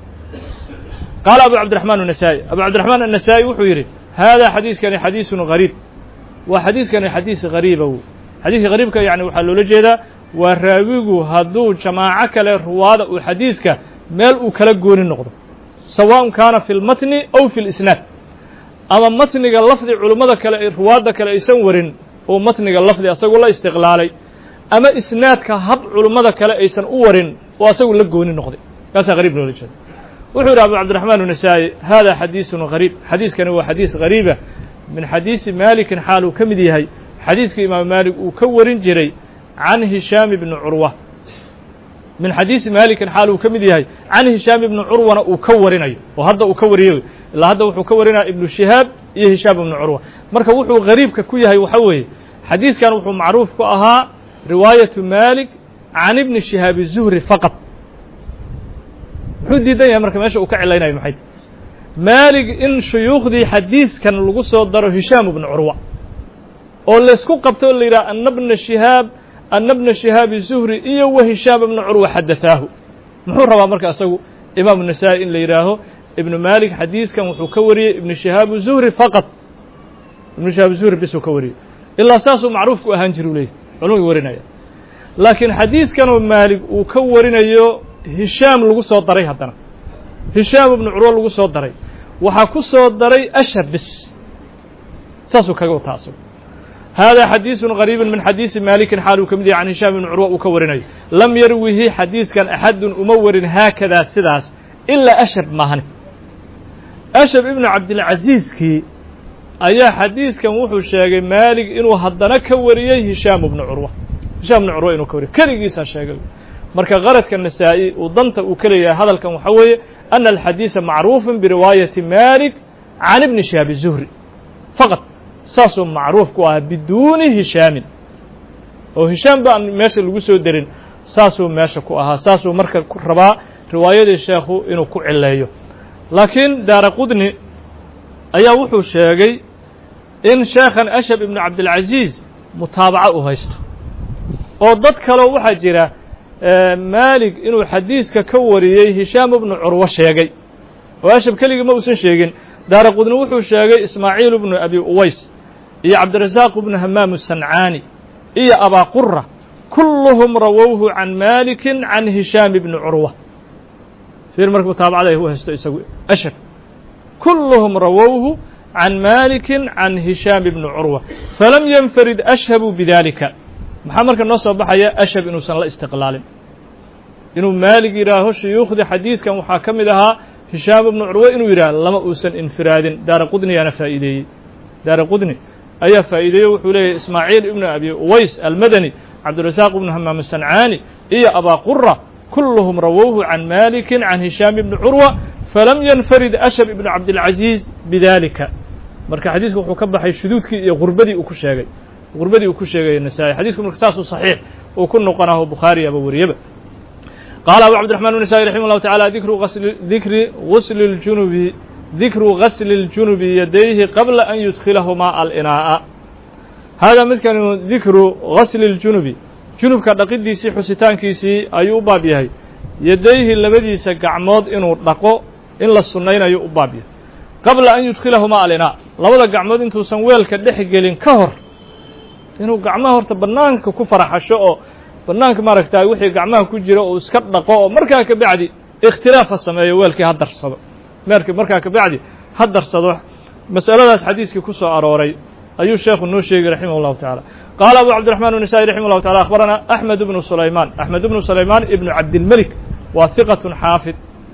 qaala abu cabdiraxmaan النasaaئي wuxuu yidhi hada xadiiskani xadiiثu غariib waa xadiiskani xadiis غariiba xadiiska غariibka yani waxaa loola jeedaa waa raawigu hadduu jamaaco kale ruwaada uu xadiiska meel uu kala gooni noqdo sawaء kaana fi اlmatni aw fi اlisnaad ama matniga lafdi culummada kale ruwaadda kale aysan warin oo matniga lafdi asagu la istiqlaalay ama isnaadka hab culummada kale aysan u warin oo asagu la gooni noqday kaasaa غariib loola jeeda wuxuu yidhi abu cabdiraxmaan النasaaئي hada xadiiثu غariib xadiiskani waa xadiis غariiba min xadiisi maalikin xaal uu ka mid yahay xadiiskii imaam maalik uu ka warin jiray can hishaam ibni curwa min xadiisi maalikin xaal uu ka mid yahay can hishaam ibni curwana uu ka warinayo oo hadda uu ka wariyo ilaa hadda wuxuu ka warinaya ibnu shihaab iyo hishaam ibni curwa marka wuxuu غariibka ku yahay waxa weeye xadiiskan wuxuu macruuf ku ahaa riwaayatu maalik can ibni shihaabi zuhri faqad muxuu diidan yahay marka meesha uu ka cilaynayo maxay tahay maalig in shuyuukhdii xadiidkan lagu soo daro hishaam ibnu curwa oo laysku qabto oo la yidhaha ana bna shihaabi zuhri iyo wa hishaam ibnu curwa xadathaahu muxuu rabaa marka isagu imaamu nasaa'i in la yidhaaho ibnu maalik xadiiskan wuxuu ka wariyey ibnu shihaabu zuhri faqad ibnu shihaabu zuhri bisuu ka wariyey ilaa saasuu macruufku ahaan jiru leeyahy culumagii warinaya laakiin xadiiskanoo maalig uu ka warinayo hishaam lagu soo daray haddana hishaam ibnu curwa lagu soo daray waxaa ku soo daray ashhab bis saasuu kaga wataa asagu hada xadiiثu غariibu min xadiiثi maalikin xaal uu ka mid yahay can hishaam ibn curwa uu ka warinayo lam yarwihi xadiidkan axadun uma warin haakadaa sidaas ilaa ashhab maahane ashhab ibnu cabdilcaziizkii ayaa xadiidkan wuxuu sheegay maalig inuu haddana ka wariyey hishaam ibnu curwa inuu ka wariyey keligiisaa sheegay marka qaradka nasaa'i uu danta uu ka leeyahay hadalkan waxaa weeye ana alxadiisa macruufu biriwaayati maalik can ibni shihaabi zuhri faqad saasuu macruuf ku ahaa biduuni hishaamin oo hishaam ba aan meesha lagu soo derin saasuu meesha ku ahaa saasuu marka rabaa riwaayadii sheekhu inuu ku cileeyo laakiin daara qudni ayaa wuxuu sheegay in sheekhan ashhab ibnu cabdilcaziiz mutaabaco u haysto oo dad kaleo waxaa jira maalig inuu xadiiska ka wariyey hishaam ibnu curwa sheegay oo ashhab keligii ma uusan sheegin daara qudni wuxuu sheegay ismaaciil ibnu abi uways iyo cabdirasaaq ibnu hamaam asancaani iyo abaa qura kulluhum rawowhu can maalikin can hishaam ibni curwa fiir marka mutaabacada ay u haysto isagu ashhab kulluhum rawowhu can maalikin can hishaam ibni curwa falam yanfarid ashhabu bidalika maxaa marka noo soo baxaya ashhab inuusan la istiqlaalin inuu maalig yidhaaho shuyuukhdii xadiiskan waxaa ka mid ahaa hishaam ibnu curwa inuu yidhaah lama uusan infiraadin daara qudniyaana faa'iideeyey daara qudni ayaa faa'iideeyey wuxuu leeyahy ismaaciil ibnu abi uways almadani cabdirasaaq ibnu hamaam asancaani iyo abaa qura kulluhum rawowhu can maalikin can hishaam ibni curwa falam yanfarid ashhab ibnu cabdilcaziiz bidalika marka xadiisku wuxuu ka baxay shuduudkii iyo gurbadii uu ku sheegay nasaa'i xadiisku marka saasuu saxiix uu ku noqonaho bukhaari aba wariyaba qaala abu cabdiraxman النasaa'i raximah اllahu taعala dikru gasli الjunubi yadayhi qabla an yudkilahumaa alinaa'a hada midkanu dikru gasli اljunubi junubka dhaqidiisii xusitaankiisii ayuu u baab yahay yadayhi labadiisa gacmood inuu dhaqo in la sunnaynayo u baab yahay qabla an yudkilahumaa alinaa labada gacmood intuusan weelka dhex gelin ka hor inuu gacmaha horta bannaanka ku faraxasho oo bannaanka maaragtaa wixii gacmaha ku jira uu iska dhaqo oo markaa ka bacdi ikhtilaaf ha sameeyo weelkii ha darsado markaa ka bacdi ha darsado mas'aladaas xadiiskii ku soo arooray ayuu sheekhu noo sheegay raximah اllahu taعala qaala abu cabdiraxman النasaa'i raximah اllahu taعala akhbarana axmed ibnu sulaymaan ibnu cabdilmelik waa hiqaة xaafid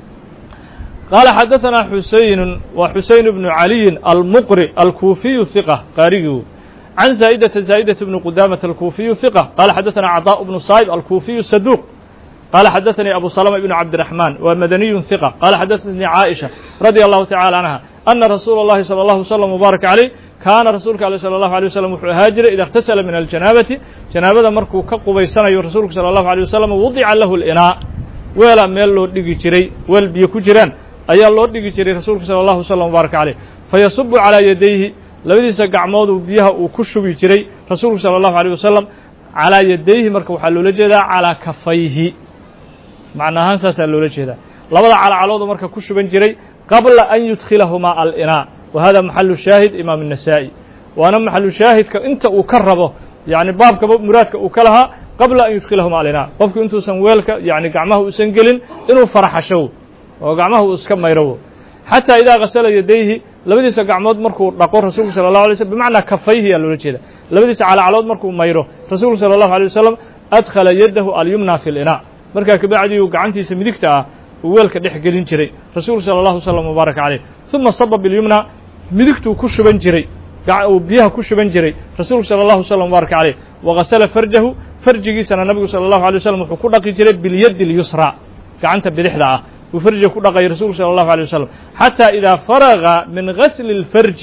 qaala xadaثana xuseyn ibnu caliyin almuqri alkuufiyu hiqa qaarigii عن زائدة بن قدامة الكوفي ثقة قال حدثنا عطاء بن صائب الكوفي صدوق قال حدثني أبو سلمة بن عبد الرحمن ومدني ثقة قال حدثني عائشة رضي الله تعالى عنها أن رسول الله صلى الله عليه وسلم وبارك عليه كان رسولك صلى الله عليه وسلم هاجر إذا اغتسل من الجنابة جنابة مركو كقبيسنا رسولك صلى الله عليه وسلم وضع له الإناء ولا ميل لو دغي جيري ويل بيو كجيران ايا لو دغي جيري رسولك صلى الله عليه وسلم وبارك عليه فيصب على يديه labadiisa gacmood uu biyaha uu ku shubi jiray rasuulku sallallahu alayhi wasallam ala yadayhi marka waxa loola jeedaa ala kafayhi macnahan saasa loola jeedaa labada calacaloodu marka ku shuban jiray qabla an yudkhilahuma al-ina wa hada mahallu shahid imam an-nasa'i wa ana mahallu shahidka inta uu ka rabo yani baabka muraadka uu kalaha qabla an yudkhilahuma al-ina qofku intuu san weelka yani gacmaha uu san gelin inuu faraxasho oo gacmaha uu iska mayro hatta ida ghasala yadayhi labadiisa gacmood markuu dhaqo rasuulku sallallahu alayhi wasallam bimaana kafayhi yaa loola jeeda labadiisa calacalood markuu mayro rasuulku sallallahu alayhi wasallam adkhala yadahu al-yumna fi al-ina marka ka bacdi uu gacantiisa midigta ah uu weelka dhex gelin jiray rasuulku sallallahu alayhi wasallam mubarak alayhi thumma sabba bil yumna midigtu ku shuban jiray uu biyaha ku shuban jiray rasuulku sallallahu alayhi wasallam mubarak alayhi wa ghasala farjahu farjigiisana nabigu sallallahu alayhi wasallam wuxuu ku dhaqi jiray bil yad al-yusra gacanta bidixda ah وفرجه كدقاي رسول صلى الله عليه وسلم حتى إذا فرغ من غسل الفرج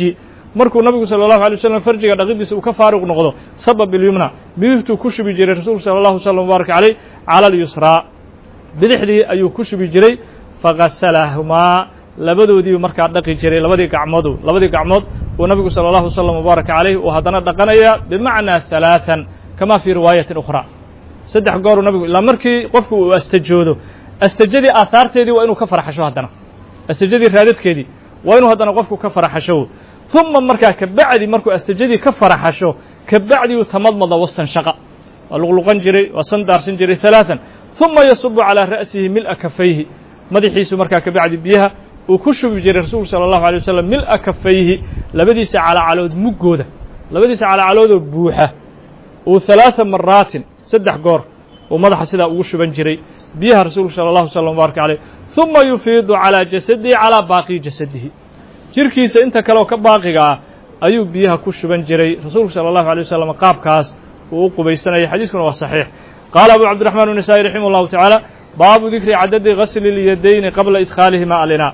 markuu nabigu salى الlahu عalيه waslm farjiga dhaqidiisa uu ka faaruq noqdo saba bilyumna bidixtuu ku shubi jiray rasuulku salى الlahu وsلم وbaaraka عaleyh calى اlyusraa bidixdii ayuu ku shubi jiray faqasalahumaa labadoodiibu markaa dhaqi jiray labadii gacmood uu nabigu salى الlahu وsلم وbaaraka عaleyh uu haddana dhaqanaya bimacnaa ثaلaaثا kama fii riwaayaةi أkhرى saddex gooruu nabigu ilaa markii qofku uu astajoodo astajadii aahaarteedii waa inuu ka farxasho haddana astajadii raadadkeedii waa inuu haddana qofku ka faraxasho ثuma markaa kabacdi markuu astajadii ka faraxasho kabacdi uu tamadmada wastanshaqa waa luqluqan jiray waa sandaarsan jiray ثaلaaثا ثuma yasubu calىa ra'sihi mil'a kafayhi madaxiisu markaa kabacdi biyaha uu ku shubi jiray rasuulku salى الlahu عalيه waslم mil'a kafayhi labadiisa calacalood muggooda labadiisa calacaloodoo buuxa uu 3 maraatin saddex goor uu madaxa sidaa ugu shuban jiray biyaha rasuulku salى الlahu وsلم وbaaraka عaleyh ثuma yufiidu calىa jasadihi calىa baaqi jasadihi jirkiisa inta kaleoo ka baaqiga ah ayuu biyaha ku shuban jiray rasuulku salى الlahu عalيه waslم qaabkaas uu u qubaysanayay xadiiskuna waa صaxiix qaala abu cabdiرaحman النasaaئي raximah الlahu taعaalى baabu dikri cadadi gasli اlyadayni qabla idkhaalihima alinaa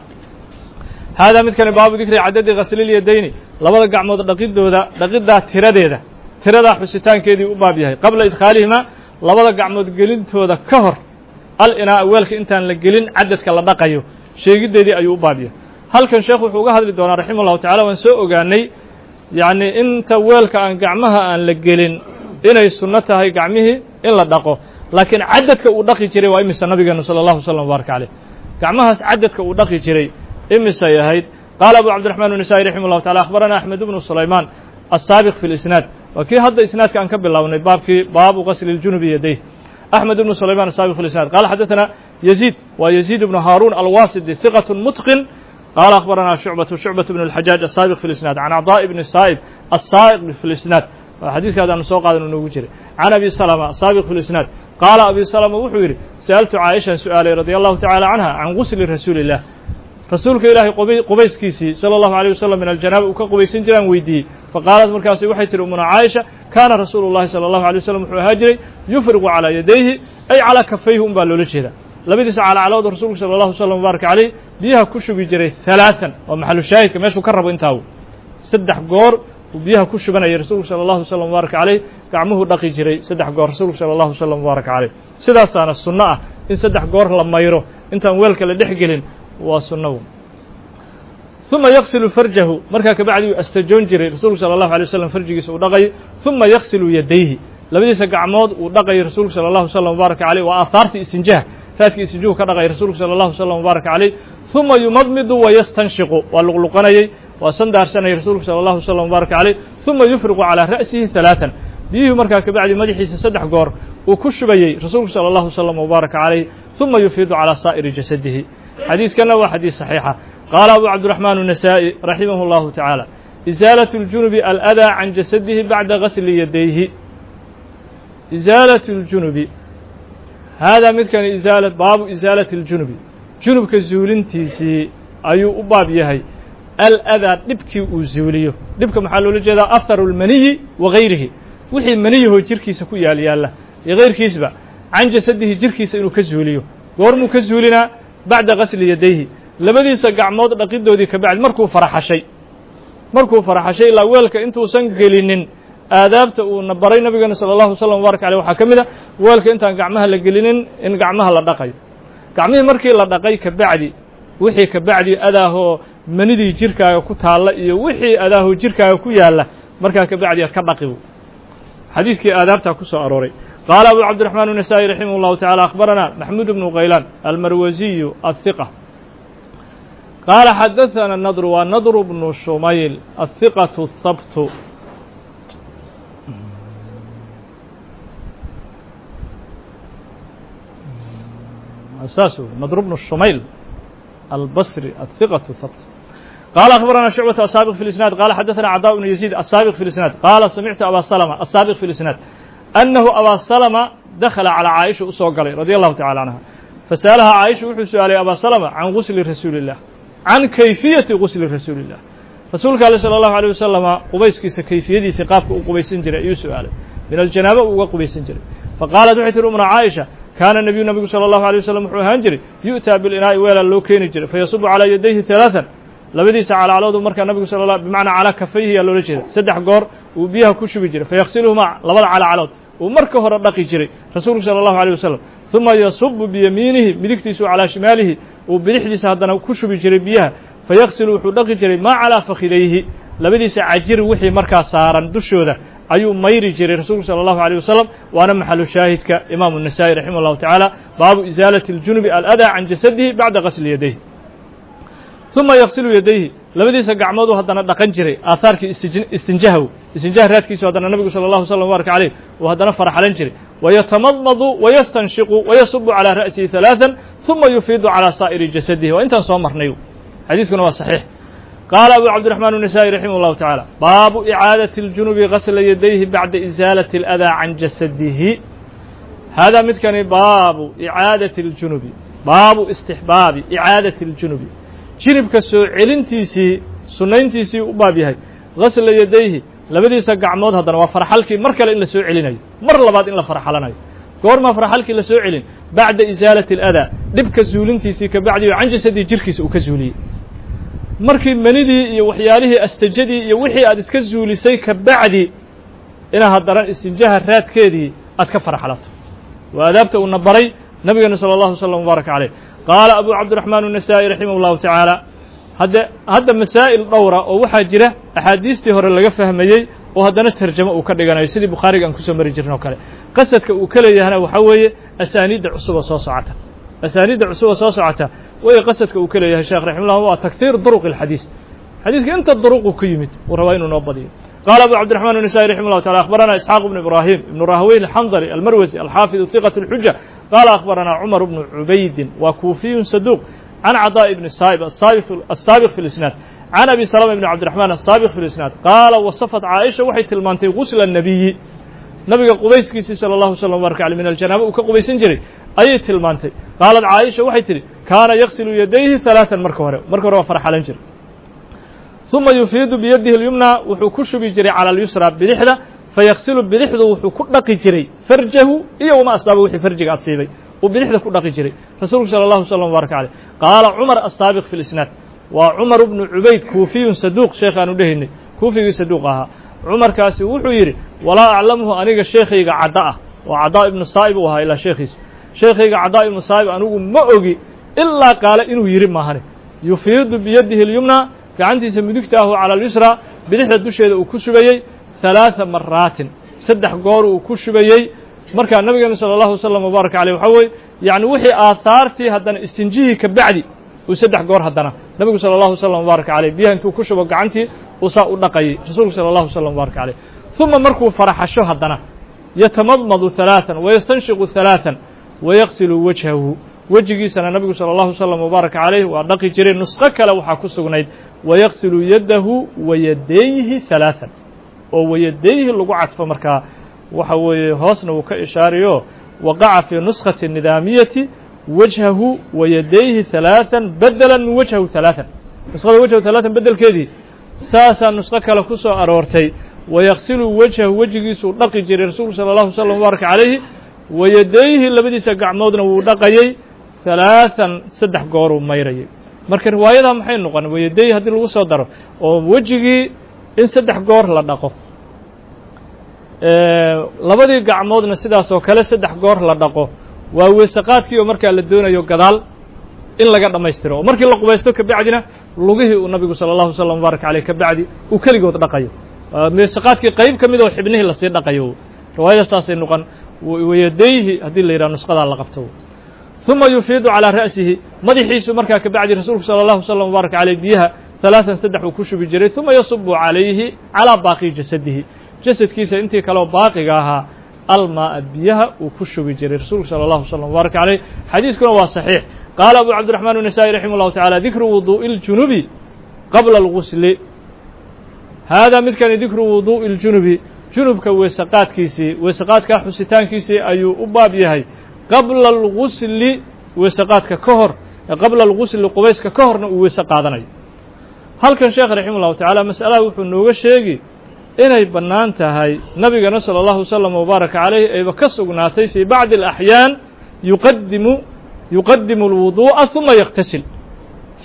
haadaa midkani baabu dikri cadadi gasli اlyadayni labada gacmood dhaqidaa tiradaa xusitaankeedii u baab yahay qabla idkhaalihima labada gacmood gelintooda ka hor alinaa weelka intaan la gelin cadadka la dhaqayo sheegiddeedii ayuu u baab yahay halkan sheekh wuxuu uga hadli doonaa raximah الlahu tacala waan soo ogaanay yacni inta weelka aan gacmaha aan la gelin inay sunno tahay gacmihii in la dhaqo laakiin cadadka uu dhaqi jiray waa imisa nabigeenu salى الlahu وsلم وbaaraka عaleyh gacmahaas cadadka uu dhaqi jiray imisay ahayd qaala abu cabdiرaحman النasaaئي raximah الlahu taعala akhbarana axmed bnu sulaymaan الsaabiq fi اlisnaad waa kii hadda isnaadka aan ka bilownay baabkii baabu gasli اljunubi yadayh أحمد بن سليمان السابق في الإسناد قال حدثنا يزيد ويزيد بن هارون الواسطي ثقة متقن قال أخبرنا شعبة بن الحجاج السابق في الإسناد عن عطاء بن السائب السائق في الإسناد حديث هذا نسوق هذا نوجري عن أبي سلمة السابق في الإسناد قال أبي سلمة وحويري سألت عائشة سؤالي رضي الله تعالى عنها عن غسل رسول الله rasuulka ilaahay qubayskiisii salى الlahu عalيه waslم min aljanaaba uu ka qubaysan jiraan weydiiyey faqaalat markaasi waxay tihi umuna caaisha kaana rasuulu الlahi salى الlahu عalيه waslم wuxuu ahaa jiray yufriqu calىa yadayhi ay calىa kafayhi un baa loola jeeda labadiisa calacalood rasuulku salى الlahu وsلم وbaaraka عaleyh biyaha ku shubi jiray ثaلaaثan waa maxalu shaahidka meeshuu ka rabo intaagu saddex goor uu biyaha ku shubanayay rasuulku salى الlahu وsلم وbaaraka عaleyh gacmuhu dhaqi jiray saddex goor rasuulku salى الlahu وsلم وbaaraka عaleyh sidaasaana sunno ah in saddex goor la mayro intaan weelka la dhex gelin waa sunnaw ثuma yaqsilu farjahu markaa kabacdi uu astajoon jiray rasuulku salى الlahu عalيه waslم farjigiisa uu dhaqayay ثuma yaqsilu yadayhi labadiisa gacmood uu dhaqayay rasuulku salى الlahu وsلم وbaaraka عaleyh waa aahaartii istinjaha raadkii istinjuhu ka dhaqayay rasuulku salى الlahu وsلم وbaaraka عaleyh ثuma yumadmidu wayastanshiqu waa luqluqanayay waa sandaarsanayay rasuulku salى الlahu وsلم وbaaraka عaleyh ثuma yufriqu calىa ra'sihi ثaلaaثan biyuhu markaa kabacdi madaxiisa saddex goor uu ku shubayey rasuulku salى الlahu وsلم وbaaraka عaleyh ثuma yufiidu calىa saa'iri jasadihi xadiiskana waa xadiis صaxiixa qaala abu cabdiرaحmaan النasaaئي raximah الlahu taعaalى إزaalaة الjunubi alأdaa can jasadihi bacda gasli yadayhi إزaalaة الjunubi haadaa midkani baabu إزaalaة الjunubi junubka zuulintiisii ayuu u baab yahay aladaa dhibkii uu zuuliyo dhibka maxaa loola jeedaa aharu اlmaniyi wagayrihi wixii maniyahoo jirkiisa ku yaalla iyo gayrkiisba can jasadihi jirkiisa inuu ka zuuliyo goormuu ka zuulinaa bacda gasli yadayhi labadiisa gacmood dhaqidoodii kabacdi markuu faraxashay ilaa weelka intuusan gelinin aadaabta uuna baray nabigeena salى الlahu وsلم وbaaraka عaleyh waxaa ka mid a weelka intaan gacmaha la gelinin in gacmaha la dhaqayo gacmihii markii la dhaqay kabacdi wixii kabacdi adaahoo manidii jirkaaga ku taalla iyo wixii adaahoo jirkaaga ku yaalla markaa kabacdi ad ka dhaqi xadiiskii aadaabtaa ku soo arooray qaala abu cabdiرaحmaan النasaaئي raximah الlahu taعalى akhbarana maxmuud bnu qaylaan almarwasiyu الhiqة qaala xadaثana nadr waa nadr bnu shumayl الhiqaة الhabtu saas nadr bnu shumayl albصri الhiqaة الhabt قال أخبرنا شعبة السابق في الإسناد قال حدثنا عطاء بن يزيد السابق في الإسناد قال سمعت أبا سلمة السابق في الإسناد أنه أبا سلمة دخل على عائشة أسوقلي رضي الله تعالى عنها فسألها عائشة وحو سؤالي أبا سلمة عن غسل رسول الله عن كيفية غسل رسول الله رسولك صلى الله عليه وسلم قبيسكيس كيفية سقافك قبيسين جري أي سؤال من الجنابة وقبيسين جري فقالت وحيت أمنا عائشة كان النبي صلى الله عليه وسلم وحو هنجري يؤتى بالإناء ويلا لو كين جري فيصب على يديه ثلاثا labadiisa calacaloodu markaa nabigu sala allah bimacnaa calaa kafayhi yaa loola jeeda saddex goor uu biyaha ku shubi jiray fayaksiluhumaa labada calacalood uu marka hore dhaqi jiray rasuulku sala allahu alيyه wasalam ثuma yasubu biyamiinihi midigtiisu calaa shimaalihi uu bidixdiisa haddana ku shubi jiray biyaha fayaksilu wuxuu dhaqi jiray maa calaa fakhidayhi labadiisa cajir wixii markaa saaran dushooda ayuu mayri jiray rasuulku salى الlahu عalيه wasalam waana maxalu shaahidka imaamu النasaaئي raximah الlahu taعaalى baabu isaalaةi الjunubi alأdaa can jasadihi bacda gasli yadayhi ثuma yaksilu yadayhi labadiisa gacmooduu haddana dhaqan jiray aahaarkii istinjahaw istinjaha raadkiisu haddana nabigu salى الlahu slm baaraka عaleyh uu haddana farxalan jiray wayatamadmadu wayastanshiqu wayasubu calىa ra'sihi ثaلaaثا ثuma yufiidu calىa saa'iri jasadihi waa intaan soo marnay xadiiskuna waa صaxiix qaala abu cabdiرaحmaan النasaaئي raximah الlahu taعaalى baabu icaadaةi الjunubi gasla yadayhi bacda isaalaةi الأdaa can jasadihi haadaa midkani baabu icaadaةi الjunubi baabu istixbaabi icaadaةi الjunubi jinibka soo celintiisii sunnayntiisii u baab yahay gasla yadayhi labadiisa gacmood haddana waa farxalkii mar kale in la soo celinayo mar labaad in la farxalanayo goormaa farxalkii la soo celin bacda isaalaةi الأdaa dhibka zuulintiisii ka bacdi oo can jasadihi jirkiisa uu ka zuuliyey markii manidii iyo waxyaalihii astajadii iyo wixii aad iska zuulisay ka bacdi inaad haddana istinjaha raadkeedii aad ka farxalato waa adaabta uuna baray nabigeena salى الlahu slm wbaaraka عaleyh qaala abu cabdiرaحmaan النasaaئي raximah الlahu taعaalى hadda masaa'il dhowra oo waxaa jira axaadiistii hore laga fahmayey oo haddana tarjamo uu ka dhiganayo sidii bukhaariga aan kusoo mari jirn oo kale qasadka uu ka leeyahana waxaa weeye asaaniidda cusuba soo socota asaaniidda cusuba soo socota way qasadka uu ka leeyahay sheekh raximah waa takhiir duruq اlxadiis xadiiska inta duruquu ku yimid uu rabaa inuu noo badiyo qaala abu cabdiرaحmaan النasaaئي raximah الlahu taعala akhbarana isxaaq bnu ibrahim ibnu rahweyn alxandli almarwasi alxaafiظ ثiqaة الxuja qaala akhbarana cumar bnu cubaydin waa kuufiyun saduuq can caطاء bni saa'ib الsaabiq fi اlisnaad can abi salama bni cabdiرaحmaan الsaabiq fi اlisnaad qaala wasafat caaisha waxay tilmaantay gusla الnabiyi nabiga qubayskiisii salى الlahu slm baraka alيh min aljanaaba uu ka qubaysan jiray ayay tilmaantay qaalat caaisha waxay tidhi kaana yaksilu yadayhi ثaلaaثan marka hore waa farxalan jiray ثuma yufiidu biyadihi اlyumna wuxuu ku shubi jiray calى اlyusra bidixda fayaksilu bidixdu wuxuu ku dhaqi jiray farjahu iyo wama asaaba wixii farjiga asiibay uu bidixda ku dhaqi jiray rasuulku salى الlahu slm baraka alيh qaala cumar الsaabiq fi اlisnaad waa cumar bnu cubayd kuufiyun saduuq sheekh aanu dhehaynay kuufigii saduuq ahaa cumarkaasi wuxuu yidhi walaa aclamhu aniga sheekhayga cadda ah oo cadaa ibnu saa'ib uu ahaa ilaa sheekhiisa sheekhayga cadaa ibnu saa'ib anigu ma ogi ilaa qaale inuu yidhi maahane yufiidu biyadihi اlyumna gacantiisa midigta ahu calى اlyusra bidixda dusheeda uu ku shubayey ثaلaaثa maraatin saddex goor uu ku shubayey markaa nabigeena salى الlahu slm wbaaraka alيh waxaa weye yani wixii aahaartii haddana istinjihii ka bacdi uu saddex goor haddana nabigu salى الlahu slm wbaaraka alيh biyaha intuu ku shubo gacantii uu saa u dhaqayay rasuulku salى الlahu slm wbaaraka alيh ثuma markuu faraxasho haddana yatamadmadu ثaلaaثa wayastanshiqu ثaلaaثa wayaksilu wajhahu wejigiisana nabigu salى الlahu slm wbaaraka عaleyh waa dhaqi jiray nusqo kale waxaa ku sugnayd wayaksilu yadahu wayadayhi ثaلaaثa oo wayadayhi lagu cadfo markaa waxa weeye hoosna uu ka ishaariyo waqaca fii nuskati الnidaamiyati wajhahu wayadayhi ثaلaaثa bedela min wajhahu ثaلaaثa nusqada wajhahu ثaلaaثan bedelkeedii saasaa nusqo kale ku soo aroortay wayaksilu wajhahu wejigiisuu dhaqi jiray rasuulku salى الlahu slm wbaaraka عalayhi wayadayhi labadiisa gacmoodna wuu dhaqayey ثaلaaثan saddex gooruu mayrayay marka riwaayadaa maxay noqon wayadayhi haddii lagu soo daro oo wejigii in saddex goor la dhaqo labadii gacmoodna sidaas oo kale saddex goor la dhaqo waa weesaqaadkii oo markaa la doonayo gadaal in laga dhammaystiro oo markii la qubaysto kabacdina lugihii uu nabigu salى الlahu slm wbaaraka alيh kabacdi uu keligood dhaqayo weesaqaadkii qayb ka mid oo xibnihii lasii dhaqayo riwaayada saasay noqon wayadayhi haddii la yidhaha nusqadaa la qabto ثuma yufiidu calىa ra'sihi madaxiisu markaa kabacdi rasuulku salى الlahu slm wbaaraka alيh biyaha ثaلaaثan saddex uu ku shubi jiray ثuma yasubu calayhi calىa baaqi jasadihi jasadkiisa intii kaleoo baaqiga ahaa almaaa biyaha uu ku shubi jiray rasuulku salى الlahu slm wbaaraka عaleyh xadiiskuna waa صaxiix qaala abu cabdiرaحmaan النasaaئي raximah الlahu taعalى dikru wuduءi الjunubi qabla اlgusli haadaa midkani dikru wuduءi الjunubi junubka weesaqaadkiisii weesaqaadkaa xusitaankiisii ayuu u baab yahay qabla اlgusli weesaqaadka ka hor qabla اlgusli qubayska ka horna uu weese qaadanayo halkan sheekh raximah الlahu taعala mas'alaha wuxuu nooga sheegi inay bannaan tahay nabigana salى الlahu slm wbaaraka عaleyh ayba ka sugnaatay fii bacdi الأxyaan yuqadimu اlwuduءa ثuma yaktasil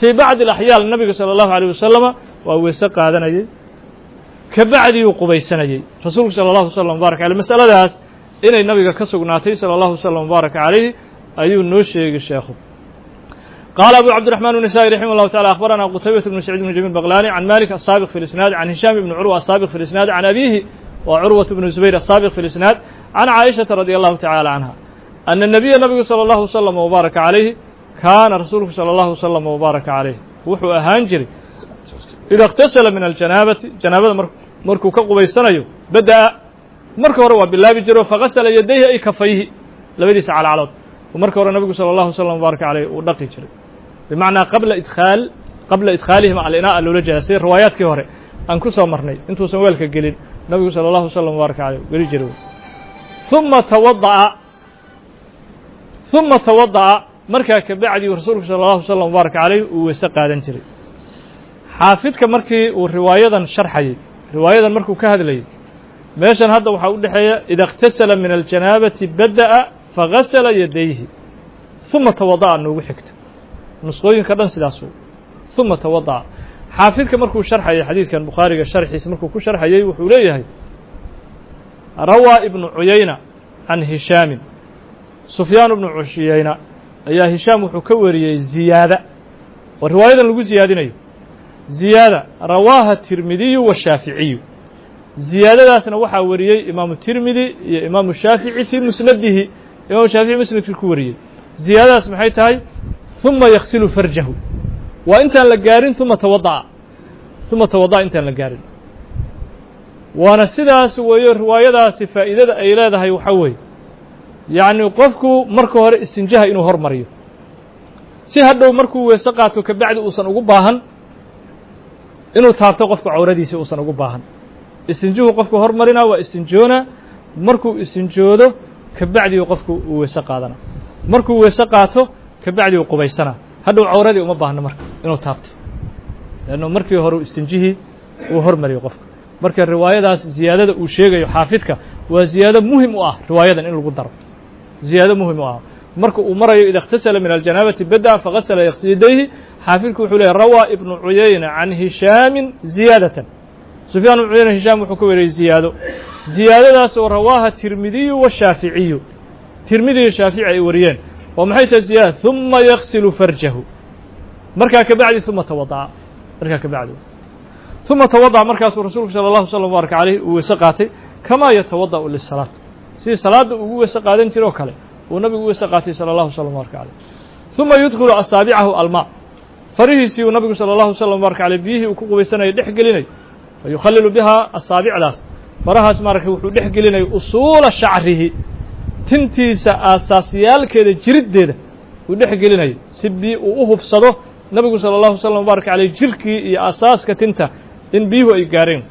fii bacdi alaxyaal nabiga sala allahu alayh wasalama waa weyse qaadanayey ka bacdii qubaysanayey rasuulku sala allahu wasalam mubaaraka aleyh masaladaas inay nabiga ka sugnaatay sala allahu wasalam mubaaraka calayhi ayuu noo sheegay sheekhu qaala abu cabdiraxmaan النasaaئي raximah اllahu taعala akhbarana qutaybaة bnu saciid bn jamiil baqlani can malik asaabiq fi اlisnaad can hishaam ibni curwa asaabiq fi اlisnaad can abihi wa curwaة bnu zubayr asaabiq fi اlisnaad can caaishaةa radi allahu tacala canha ana الnabiya nabigu salى allahu wasalam mubaaraka calayhi kaana rasuulku salى allahu wasalam mubaaraka calayh wuxuu ahaan jiray ida اktasala min aljanaabati janaabada markuu ka qubaysanayo bada'a marka hore waa bilaabi jiro fagasala yadayhi ay kafayhi labadiisa calacalood marka hore nabigu salى allahu wasalam mubaaraka calayh uu dhaqi jiray bimacnaa qabla idkhaalihim alinaa'a loola jeeda sida riwaayaadkii hore aan ku soo marnay intuusan weelka gelin nabigu salى allahu wasalam mubaaraka calayh geli jiray uma tawada'a markaa kabacdi rasuulku salى allahu wasalam mubaaraka calayh uu weyse qaadan jiray xaafidka markii uu riwaayadan sharxayey riwaayadan markuu ka hadlayey meeshan hadda waxaa u dhexeeya ida اktasala min aljanaabati bada'a fagasala yadayhi uma tawada'a noogu xigta nusqooyinka dhan sidaas uma tawada'a xaafidka markuu sharxayay xadiidkan bukhaariga sharxiisa markuu ku sharxayey wuxuu leeyahay rawaa ibnu cuyayna can hishaamin sufyaan ibnu cuyayna ayaa hishaam wuxuu ka wariyey ziyaada oo riwaayadan lagu ziyaadinayo ziyaada rawaaha tirmidiyu washaaficiyu ziyaadadaasna waxaa wariyey imaamu tirmidi iyo imaamu shaafici fii musnadihi imaamu shaafici musnadkii ku wariyey ziyaadadaas maxay tahay uma yaksilu farjahu waa intaan la gaarin uma tawada'a intaan la gaarin waana sidaas weeyo riwaayadaasi faa'iidada ay leedahay waxaa weeye yacni qofku marka hore istinjaha inuu hormariyo si hadhow markuu weese qaato kabacdi uusan ugu baahan inuu taabto qofka cawradiisa uusan ugu baahan istinjuhu qofku hormarina waa istinjoona markuu istinjoodo kabacdii qofku uu weese qaadana markuu weese qaato kabacdi uu qubaysana hadhow cawradii uma baahno marka inuu taabto leanno markii hore istinjihii uu hormariyo qofka marka riwaayadaas ziyaadada uu sheegayo xaafidka waa ziyaado muhim u ah riwaayadan in lagu daro ziyaado muhim u ah marka uu marayo ida اktasala min aljanaabati bada'a fagasala yadayhi xaafidku wuxuu leeyahy rawaa ibnu cuyayna can hishaamin ziyaadatan sufyaan ibnu cuyayna hishaam wuxuu ka wariyey ziyaado ziyaadadaas oo rawaaha tirmidiyu washaaficiyu tirmidi iyo shaafici ay wariyeen oo maxay tahay ziyaada uma yaksilu farjahu markaa kabacdi uma tawada'a markaa kabacdi uma tawada'a markaasuu rasuulku salى allahu wasalam mubaaraka calayh uu weese qaatay kamaa yatawada'u lisalaat sidii salaadda ugu weese qaadan jire oo kale uu nabigu weese qaatay salى allahu wasalam mubaaraka calayh uma yudkilu asaabicahu almaa farihiisii uu nabigu salى allahu wasalam mubaaraka calayh biyihii uu ku qubaysanayay dhex gelinay fa yukhalilu bihaa asaabicdaas farahaas maaragtay wuxuu dhex gelinayay usuula shacrihi tintiisa aasaasyaalkeeda jiriddeeda uu dhex gelinayay si bii uu u hubsado nabigu salى allahu wasalam mubaaraka calayh jirkii iyo aasaaska tinta in biyuhu ay gaareen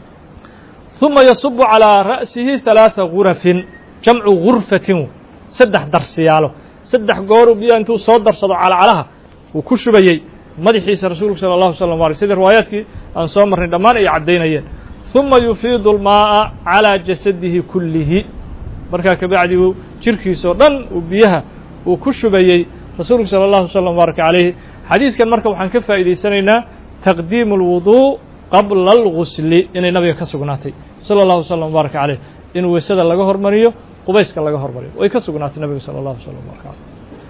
uma yasubu calىa ra'sihi ثalaaثa gurafin jamcu gurfatin saddex darsiyaalo saddex gooru biyaha intuu soo darsado calacalaha uu ku shubayey madaxiisa rasuulku salى allahu wasalam mubarak sida riwaayaadkii aan soo marnay dhammaan ay caddaynayeen uma yufiidu اlmaaءa calىa jasadihi kullihi markaa kabacdi uu jirkiisao dhan uu biyaha uu ku shubayey rasuulku salى allahu wasalam mubaaraka calayhi xadiiskan marka waxaan ka faa'iidaysanaynaa taqdiimu اlwuduء qabla اlgusli inay nabiga ka sugnaatay salى اllahu wasalam mubaaraka calayh in weysada laga hormariyo qubayska laga hormariyo way ka sugnaatay nabiga salى allahu wasalam mubaaraka calayh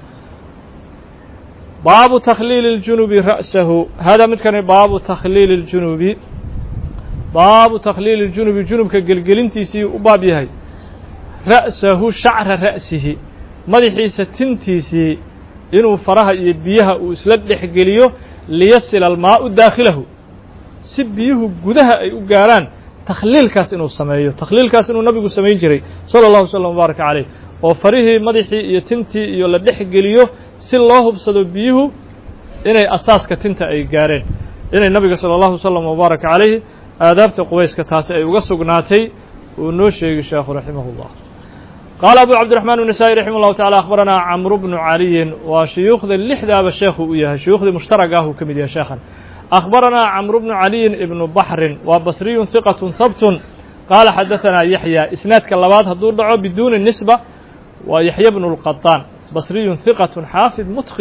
baabu takhliili اljunubi ra'sahu hada midkani baabu takhliili اljunubi baabu takhliili اljunubi junubka gelgelintiisii u baab yahay ra'sahu shacra ra'sihi madaxiisa tintiisii inuu faraha iyo biyaha uu isla dhexgeliyo liyasila almaa'u daakhilahu si biyuhu gudaha ay u gaaraan takhliilkaas inuu sameeyo takhliilkaas inuu nabigu samayn jiray salى اllahu wasalam mubaaraka calayh oo farihii madaxii iyo tintii iyo la dhex geliyo si loo hubsado biyuhu inay asaaska tinta ay gaareen inay nabiga salى اllahu wasalam mubaaraka calayhi aadaabta qubayska taasi ay uga sugnaatay uu noo sheegi sheekhu raximah اllah qaala abu cabdiraxmaan النasaaئي raximah اllahu taعala akhbaranaa camru bnu caliyin waa shuyuukhda lixdaaba sheekhu u yahay shuyuukhdii mushtarag ah uu ka mid yahay sheekhan akhbaranaa camru bnu caliyin ibnu baxrin waa basriyun hiqaة habtun qaala xadaثanaa yaxya isnaadka labaad hadduu dhaco biduuni nisba waa yaxya bnu اlqaطaan basriyun hiqaة xaafid mutqin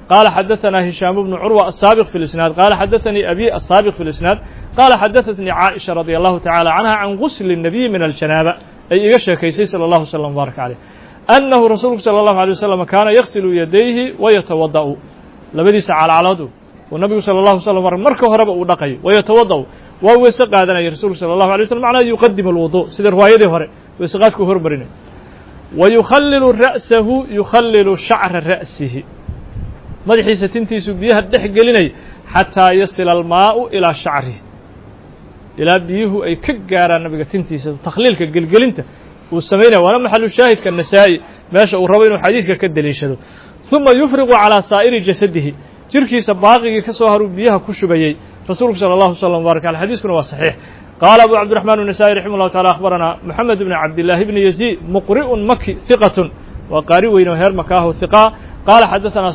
قال حدثنا هشام بن عروة السابق في الإسناد قال حدثني أبي السابق في الإسناد قال حدثتني عائشة رضي الله تعالى عنها عن غسل النبي من الجنابة أي إيشا كيسي صلى الله عليه وسلم وبارك عليه أنه رسول صلى الله عليه وسلم كان يغسل يديه ويتوضأ لبديس على علاده والنبي صلى الله عليه وسلم مركه هرب ودقي ويتوضأ وهو سقادنا رسول صلى الله عليه وسلم معناه يقدم الوضوء سيد روايته هره وسقادك هربرين ويخلل رأسه يخلل شعر رأسه madaxiisa tintiisu biyaha dhex gelinay xataa yasila almaa'u ilaa shacrihi ilaa biyuhu ay ka gaaraan nabiga tintiisa takhliilka gelgelinta uu samaynaya waana maxalu shaahidka nasaa'i meesha uu rabo inuu xadiiska ka daliishado uma yufriqu calaa saa'iri jasadihi jirkiisa baaqigii ka soo haruu biyaha ku shubayey rasuulku sala allahu wasalam wbarak aleh xadiiskuna waa saxiix qaala abu cabdiraxmaan الnasa'i raximah llahu tacala akhbaranaa moxamed bni cabdillaahi bni yaziid muqri'un maki hiqatun waa qaari weyn oo heer makaaho hiqa قال حدثنا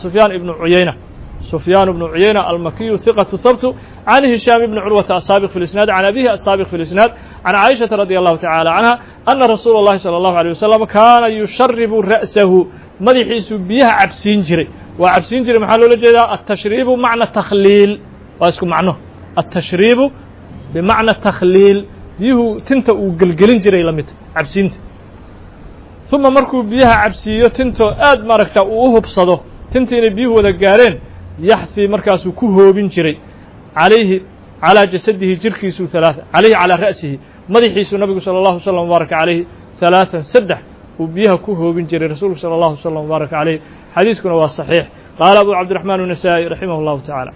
سفيان بن عيينة المكي ثقة ثبت عن هشام بن عروة السابق في الإسناد عن أبيه السابق في الإسناد عن عائشة رضي الله تعالى عنها أن رسول الله صلى الله عليه وسلم كان يشرب رأسه مدحيس بيها عبسين جري وعبسين جري محله لجدا التشريب معنى التخليل واسكم معنه التشريب بمعنى التخليل يهو تنتا وقلقلين جري لمت عبسين ثم markuu biyaha cabsiiyo tinto aad maragta uu u hubsado tintiina biyuhu wada gaareen yaxfi markaasuu ku hoobin jiray calayhi calaa jasadihi jirkiisu calayhi calaa ra'sihi madaxiisu nabigu sala allahu wasalam wabaaraka calayhi halaatan saddex uu biyaha ku hoobin jiray rasuulku sala allahu wasalam wabaaraka calayhi xadiiskuna waa saxiix qaala abu cabdiraxmaan النasaa'i raximah اllahu tacaala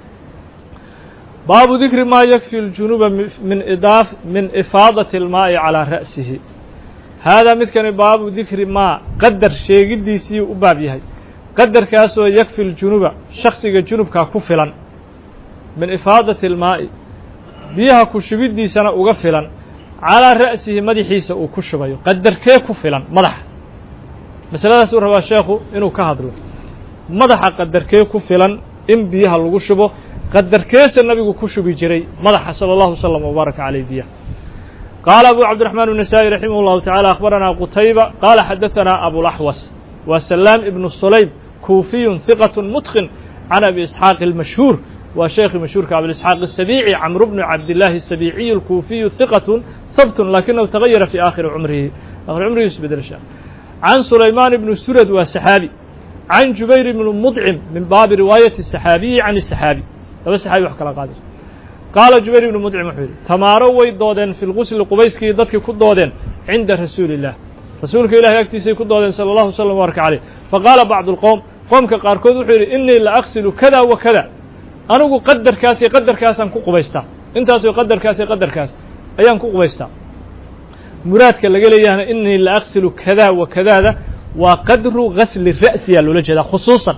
baabu dikri maa yakfi ljunuba min ifaadati اlmaa'i calaa ra'sihi haadaa midkani baabu dikri maa qadar sheegiddiisii u baab yahay qadarkaasoo yakfi ljunuba shaksiga junubkaa ku filan min ifaadati almaa'i biyaha ku shubiddiisana uga filan calaa ra'sihi madaxiisa uu ku shubayo qadarkee ku filan madaxa masaladaasuu rabaa sheekhu inuu ka hadlo madaxa qadarkee ku filan in biyaha lagu shubo qadarkeesa nabigu ku shubi jiray madaxa sala allahu wasalam wabaaraka caleyh biyaha قال أبو عبد الرحمن النسائي رحمه الله تعالى أخبرنا قتيبة قال حدثنا أبو الأحوص وسلام ابن الصليب كوفي ثقة متقن عن أبي إسحاق المشهور وشيخ مشهور كأبي إسحاق السبيعي عمرو بن عبد الله السبيعي الكوفي ثقة ثبت لكنه تغير في آخر عمره يسبد الشام عن سليمان بن سرد وسحابي عن جبير بن مطعم من باب رواية السحابي عن السحابي هذا السحابي وحكى قادر قال جبير بن مطعم وحيد تماروا ويدودن في الغسل قبيسكي dadkii ku doodeen عند رسول الله rasuulka ilaahay agtiisay ku doodeen صلى الله عليه وسلم وبارك عليه فقال بعض القوم qoomka qaarkood wuxuu yidhi إنii la أغسل كذا وكذا anigu qadarkaasaan ku qubaystaa intaasoo qadarkaas ayaan ku qubaystaa muraadka laga leeyahana إنii la أغسل كذا وكذاada waa qadru غasli ra'siya loola jeedaa khusuusan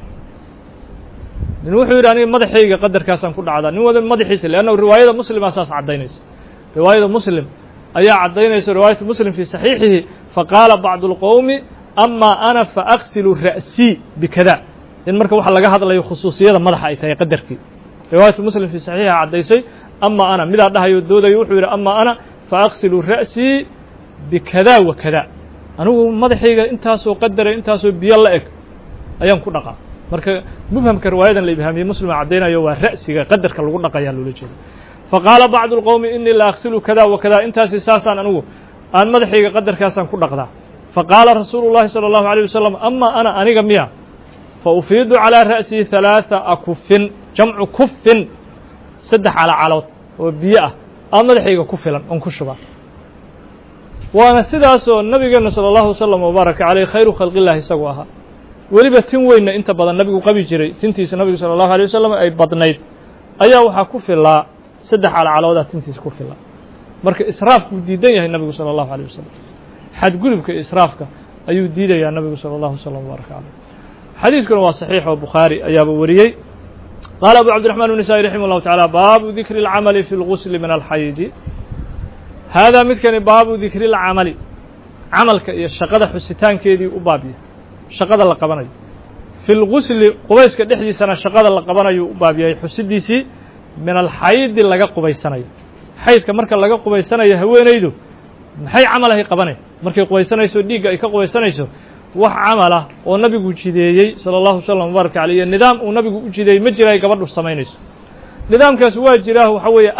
nin wuxuu yidhi aniga madaxayga qadarkaasaan ku dhacdaa nin wada madaxiisa leanna riwaayada muslima saas caddaynaysa riwaayada muslim ayaa caddaynaysa riwaayatu muslim fii saxiixihi faqaala bacdu اlqowmi ama ana faأksilu ra'sii bikada in marka waxa laga hadlayo khusuusiyada madaxa ay tahay qadarkii riwaayatu muslim fii saxiixiha caddaysay ama ana midaa dhahayo doodayo wuxuu yidhi ama ana faأksilu ra'sii bikada wa kada anigu madaxayga intaasoo qadara intaasoo biyo la eg ayaan ku dhaqaa marka mufhamka riwaayadan la ibhaamiyey muslima caddaynayo waa ra'siga qadarka lagu dhaqayaa loola jeeda faqaala bacdu اlqowmi inii la aksilu kada wa kada intaasi saasaan anigu aan madaxayga qadarkaasaan ku dhaqdaa faqaala rasuulu llahi salى اllahu عalيه wasalam ama ana aniga miya faufiidu calىa ra'sii ثalaaثa akufin jamcu kufin saddex calacalood oo biyo ah aan madaxayga ku filan on ku shubaa waana sidaasoo nabigeena salى اllahu wasalam wbaaraka caleyh khayru khalqi illahi isagu ahaa weliba tin weynna inta badan nabigu qabi jiray tintiisa nabigu salى الlahu عalيه wasalam ay badnayd ayaa waxaa ku filaa saddex calacaloodaa tintiisa ku filaa marka israafkuu diidan yahay nabigu salى الlahu عalيه wasalam xadgudubka iyo israafka ayuu diidayaa nabigu salى الlahu wasalam wbaaraka caleyh xadiiskuna waa saxiix oo bukhaari ayaaba wariyey qaala abu cabdiraxmaan النasaa'i raximah الlahu taعalى baabu dikri اlcamali fi اlgusli min alxaydi haadaa midkani baabu dikri اlcamali camalka iyo shaqada xusitaankeedii u baabiyay shaqada la qabanayo fi lgusli qubayska dhexdiisana shaqada la qabanayo u baab yahay xusidiisii min alxaydi laga qubaysanayo xaydka marka laga qubaysanayo haweenaydu maxay camal ahay qabanay markay qubaysanayso dhiigga ay ka qubaysanayso wax camala oo nabigu jideeyey sala allahu wasalam mubaaraka caleyh nidaam uu nabigu u jideeyey ma jira ay gabadhu samaynayso nidaamkaas waa jiraa waxa weeye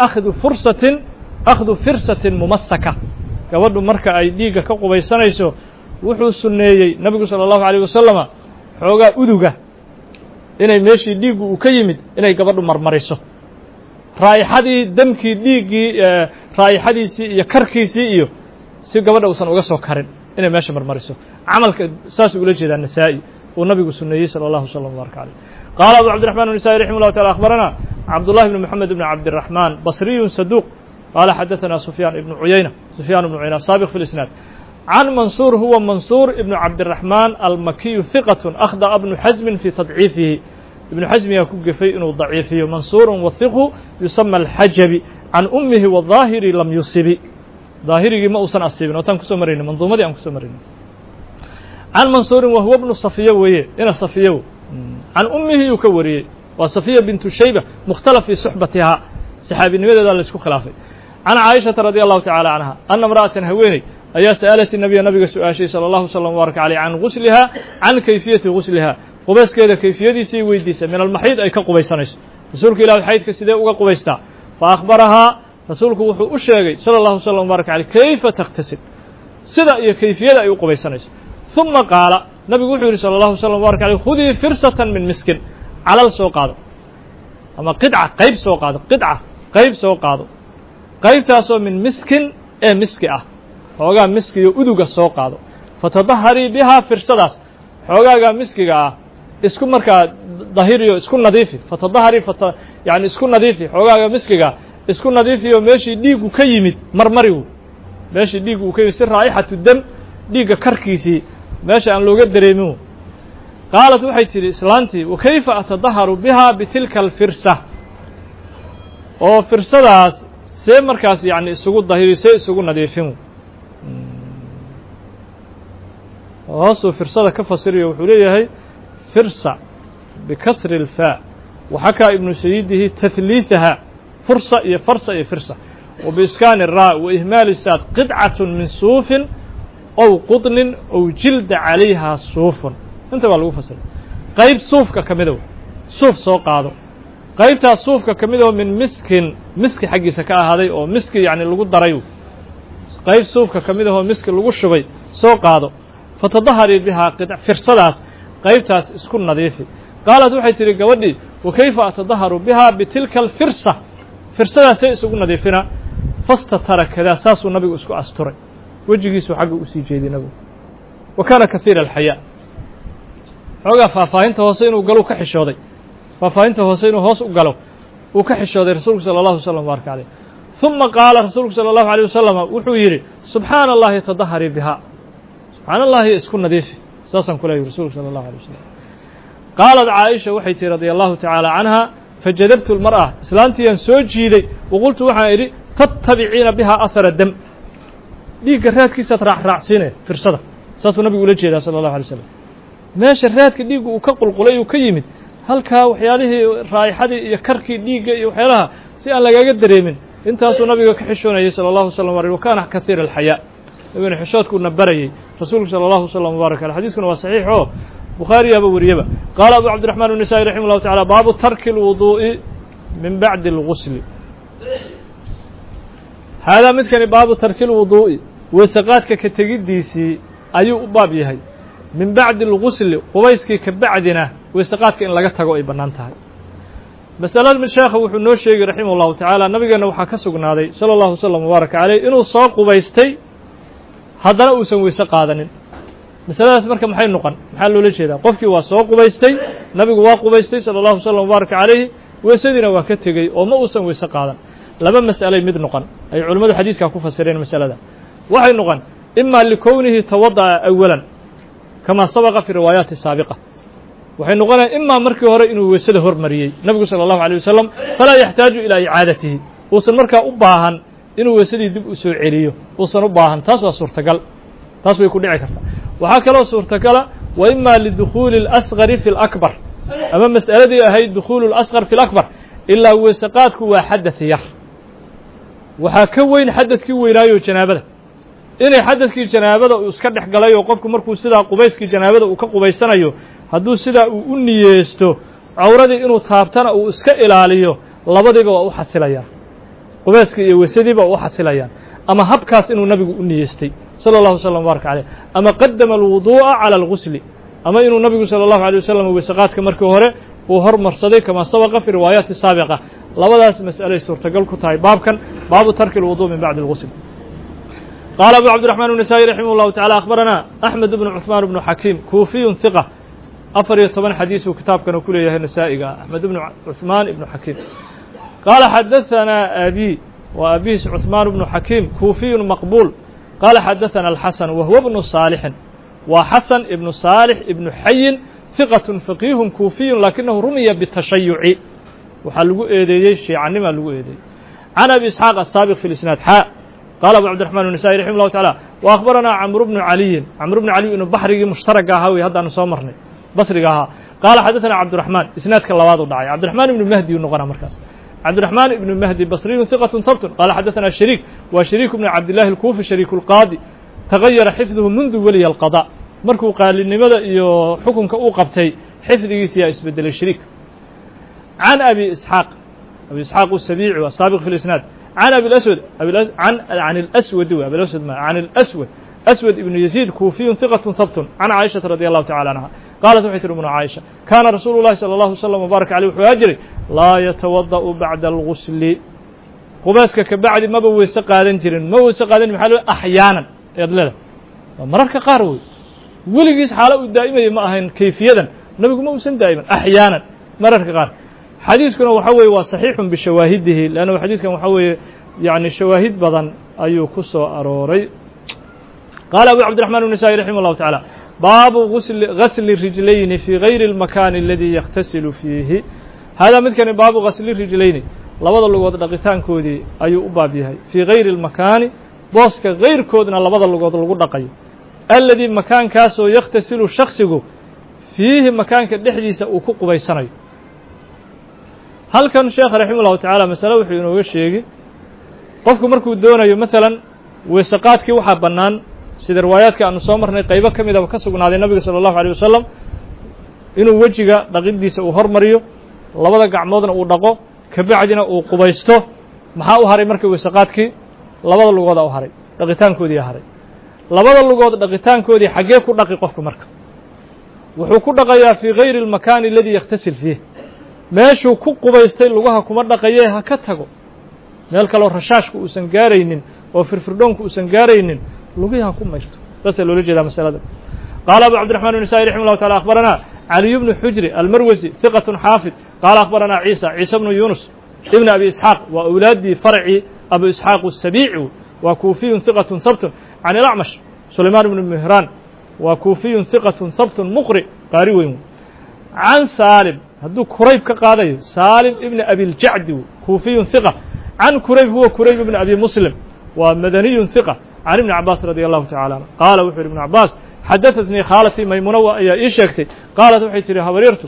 akhdu firsatin mumasaka gabadhu marka ay dhiigga ka qubaysanayso wuxuu sunneeyey nabigu sala allahu alayh wasalama xoogaa uduga inay meeshii dhiiggu uu ka yimid inay gabadhu marmariso raa'ixadii damkii dhiiggii raa'ixadiisii iyo karkiisii iyo si gabadha uusan uga soo karin inay meesha marmariso camalka saasuu ula jeedaa nasaa'i uu nabigu sunneeyey sala allahu wasalam mubaaraka caleyh qaala abu cabdiraxman النسائي raximah اllahu taala akhbarana cabdullahi bn moxamed bn cabdiraxmaan basriyun saduuq qaala xadaثana sufyaan ibnu cuyayna saabiq fi اlisnaad can mansuur huwa mansuur ibnu cabdiraxmaan almakiyu hiqat akhda'a bnu xasmin fi tadciifihi ibnu xasmigaa ku gefay inuu daciifiyo mansuurun wahiqhu yusama alxajabi can ummihi wadaahiri lam yusibi daahirigii ma uusan asiibin ootaan kusoo marayna manduumadii aan kusoo marayna can mansuurin wahuwa bnu safiya weeye ina safiya can ummihi yuu ka wariyey waa safiya bintu shayba mukhtalaf fii suxbatihaa saxaabinimadeeda la isku khilaafay can caaishata radi allahu tacala canha ana imra'atan haweeney ayaa sa'alat nabiya nabiga su-aashay sala allahu wasalam mubaaraka caleyh can guslihaa can kayfiyati guslihaa qubayskeeda kayfiyadiisii weydiisay min almaxiid ay ka qubaysanayso rasuulka ilahi xaydka sidee uga qubaystaa fa akhbarahaa rasuulku wuxuu u sheegay sala allahu wasalam mubaaraka caleyh kayfa takhtasil sida iyo kayfiyada ay u qubaysanayso uma qaala nabigu wuxuu yidhi sala allahu wasalam mubaaraka caleyh khudii firsatan min miskin calal soo qaado ama qayb soo qaado qayb soo qaado qaybtaasoo min miskin ee miski ah xoogaa miskiyo uduga soo qaado fatadaharii bihaa firsadaas xoogaagaa miskiga ah isku markaa dahiriyo isku nadiifi fatadaharii yani isku nadiifi xoogaaga miskiga isku nadiifiyo meeshii dhiiggu ka yimid marmarigu meeshii dhiiggu uu ka yimid si raa'ixatu dam dhiigga karkiisii meesha aan looga dareemin qaalat waxay tidhi islaantii wakayfa atadaharu bihaa bitilka alfirsa oo firsadaas see markaas yani isugu dahiri see isugu nadiifin hoosuu firsada ka fasiriyo wuxuu leeyahay firsa bikasri اlfaa waxakaa ibnu sayidihi tahliiثaha fursa iyo farsa iyo firsa وبإسكان الراء وإهمال الساد قطعة من صوف أو قطن أو جلد عليها صوف انت بقى لغو فصل قيب صوف كمدو صوف سوق هذا قيبتها صوف كمدو من مسك حقي سكاء هذا أو مسك يعني لغو دريو قيب صوف كمدو مسك لغو الشبي سوق هذا فتظهر بها قطع فرصلاس قيبتها اسكن نظيفي قالت وحي تريق ودي وكيف أتظهر بها بتلك الفرصة فرصلاس سيسكن نظيفنا فاستتر كذا ساس النبي اسكو أستري وجهيسو حق أسي جيدي نبو وكان كثير الحياء حقا فافاهنت هوسين وقالوا كحشودي فافاهنت هوسين وهوس وقالوا وكحشودي رسولك صلى الله عليه وسلم وبارك عليه ثم قال رسولك صلى الله عليه وسلم وحويري سبحان الله تظهري بها سبحان الله اسكن نظيفي ساسا كله رسولك صلى الله عليه وسلم قالت عائشة وحيتي رضي الله تعالى عنها فجذبت المرأة إسلامتي ينسوج جيدي وقلت وحيري تتبعين بها أثر الدم ديك الرات كيسة راح سينه فرصدة ساسو النبي يقول جيدا صلى الله عليه وسلم ماشي الرات ديك وكقل قلي وكيمد هل كا وحياله رايحة يكركي ديك وحيالها سي أن لقا قدر يمن انت أسو النبي كحشونا صلى الله عليه وسلم وكان كثير الحياء ابن حشاد كنا بري رسولك صلى الله عليه وسلم وبارك الحديث كنا صحيح بخاري أبو وريبة قال أبو عبد الرحمن النسائي رحمه الله تعالى باب ترك الوضوء من بعد الغسل هذا مثل باب ترك الوضوء وسقاتك كتجديسي أيو باب يهي من بعد الغسل قويسك كبعدنا وسقاتك إن لقتها أي بنانتها مسألة من الشيخ وحنو الشيخ رحمه الله تعالى نبينا وحكسقنا عليه صلى الله عليه وسلم وبارك عليه إنه صاق قويستي هذا أسوي سقادن مسألة مركب محل نقن محل ولا شيء قفك وصاق قويستي نبي واق قويستي صلى الله عليه وسلم وبارك عليه وسيدنا وكتجي وما أسوي سقادن لما مسألة مد نقن أي علماء الحديث كانوا فسرين المسألة ده وحي نقن إما لكونه توضأ أولا كما سبق في الروايات السابقة وحي نقن إما مركي هراء إنه وسده هرمريي النبي صلى الله عليه وسلم فلا يحتاج إلى إعادته وصل مركا أباهن إنه وسده دب أسوع عليه وصل أباهن تاسوا صورتقل تاسوا يكون عكرة وهكذا صورتقل وإما للدخول الأصغر في الأكبر أما مسألة دي هي الدخول الأصغر في الأكبر إلا وسقاتك وحدث يح waxaa ka weyn xadadkii weynaayo janaabada inay xadadkii janaabada uu iska dhex galay oo qofku markuu sidaa qubayskii janaabada uu ka qubaysanayo hadduu sidaa uu u niyeysto cawradii inuu taabtana uu iska ilaaliyo labadiiba waa u xasilayaan qubayskii iyo weysadiiba waa u xasilayaan ama habkaas inuu nabigu u niyeystay salى الlaه وsلم وbaaرك عليه ama qadama الوuضuءa calى الغusli ama inuu nabigu salى الlaهu عليه waسلم weysaqaadka markii hore uu hormarsaday kama sabaqa fi riwaayaati saabiqa labadaas mas'alay suurtagal ku tahay baabkan baabu tarki الوuضuء min bacdi الغusl qaala abu cabdiرaحmaan النasaaئي raximah الlahu taعalى akhbarana أحmed بن cثmaan بن xakiim kuufiyu ثiqة 14 xadiisuu kitaabkana ku leeyahay nasaa'iga أحmed بن cثmaan ibn xakiim qaala xadaثanaa abi wa abiis cثmaan بن xakiim kuufiyu maqbuul قال xdثna الxسن وهو بن صالح wa xسن بن صالح بن xayin ثiqة فقيه كوفiي لakiنه rumya bالتashayuع waxaa lagu eedeeyey شhiicanima lagu eedeeyey عن أبي إسحاaq الsaaبق في الإسناad xا qال أبو cبدiرحمن النسائي رحimه الله taعالى وأخبرnaa cمر بن علي cمر بن علي inuu baxrigii muشhtarga ahaa wey haddaanu soo marnay basriga ahaa qاala xadثna cبدiرحمن isنaadka labaad u dhacay cبدiرحمن iبن مهدي u noqona markaas cبدiرحمن بن مهدي بصري ثقة ثبت قال xdثna شhريك wa شhريك بن cabداللahi الكوفي شhريك القاضي تغayara xفظه منdu weliya القضاء markuu qaalinimada iyo xukunka u qabtay xifdigiisiyaa isbedelay شhريك عن أبي إسحاaq أبي إسحاaq السبيعي الsaaبق في الإسناad عن أبي الأسود عن الأسود أبي الأسود عن الأسود أسود بن يزيد كوفي ثقة ثبت عن عائشة رضي الله تعالى عنها qaalat waxay tihi umna caaisha kaana rasuulu llahi salى اllahu وsلم وbaarak عalيه wuxuu aa jiray laa yatawada'u bacda algusli qubeyska ka bacdi maba weyse qaadan jirin ma weyse qaadan maxaa loo axyaanan ayaad leedahay waa mararka qaar wey weligiis xaalo uu daa'imaya ma ahayn kayfiyadan nabigu ma uusan daa'iman axyaanan mararka qaar xadiiskuna waxa weeye waa صaxiixun bishawaahidihi lannu xadiiskan waxa weeye yani shawaahid badan ayuu ku soo arooray qaala abu cabdiرaحman النasaaئي raximah الlahu taعalى baabu gasli rijlayni fii gayri اlmakaani aladii yakhtasilu fiihi haadaa midkani baabu gasli rijlayni labada lugood dhaqitaankoodii ayuu u baab yahay fii gayri اlmakaani booska gayrkoodna labada lugood lagu dhaqayo aladii makaankaasoo yakhtasilu shaksigu fiihi makaanka dhexdiisa uu ku qubaysanayo halkan sheekh raximah الlahu taعala masale wuxuu inooga sheegi qofku markuu doonayo maalan weysaqaadkii waxaa bannaan sida riwaayaadka aanu soo marnay qaybo ka midaba ka sugnaaday nabiga salى الlahu عalيه wasalam inuu wejiga dhaqidiisa uu hormariyo labada gacmoodna uu dhaqo kabacdina uu qubaysto maxaa u haray marka weysaqaadkii labada lugooda u haray dhaqitaankoodii haray labada lugood dhaqitaankoodii xaggee ku dhaqi qofku marka wuxuu ku dhaqayaa fii gayri اlmakaani aladii yakhtasil fiih meeshuu ku qubaystay lugaha kuma dhaqaye ha ka tago meel kaloo rashaashku uusan gaaraynin oo firfirdhoonku uusan gaaraynin lugiha ku mayrto saasaa loola jeedaa masalada qaala abu cabdiرaحman النasaaئي raximah الlahu taعala akhbarana caliy bnu xujri almarwasi ثiqaة xaafid qaala akhbarana ciisa bnu yunus ibn abi isxaaq waa awlaaddii farcii abu isxaaq الsabiici waa kuufiyu ثiqaة habt can اlacmash sulaymaan ibnu mihraan waa kuufiyu ثiqaة habt muqri qaari weyn can saalim hadduu kurayb ka qaadayo saalim ibn abi اljacdi kuufiyu ثiqة can kurayb huwa kurayb ibn abi muslim waa madaniyu ثiqة can ibni cabaas radi allahu tacala anhu qaala wuxuu yidhi ibnu cabaas xadaثatnii khaalatii maymuna ayaa ii sheegtay qaalat waxay tihi habaryartu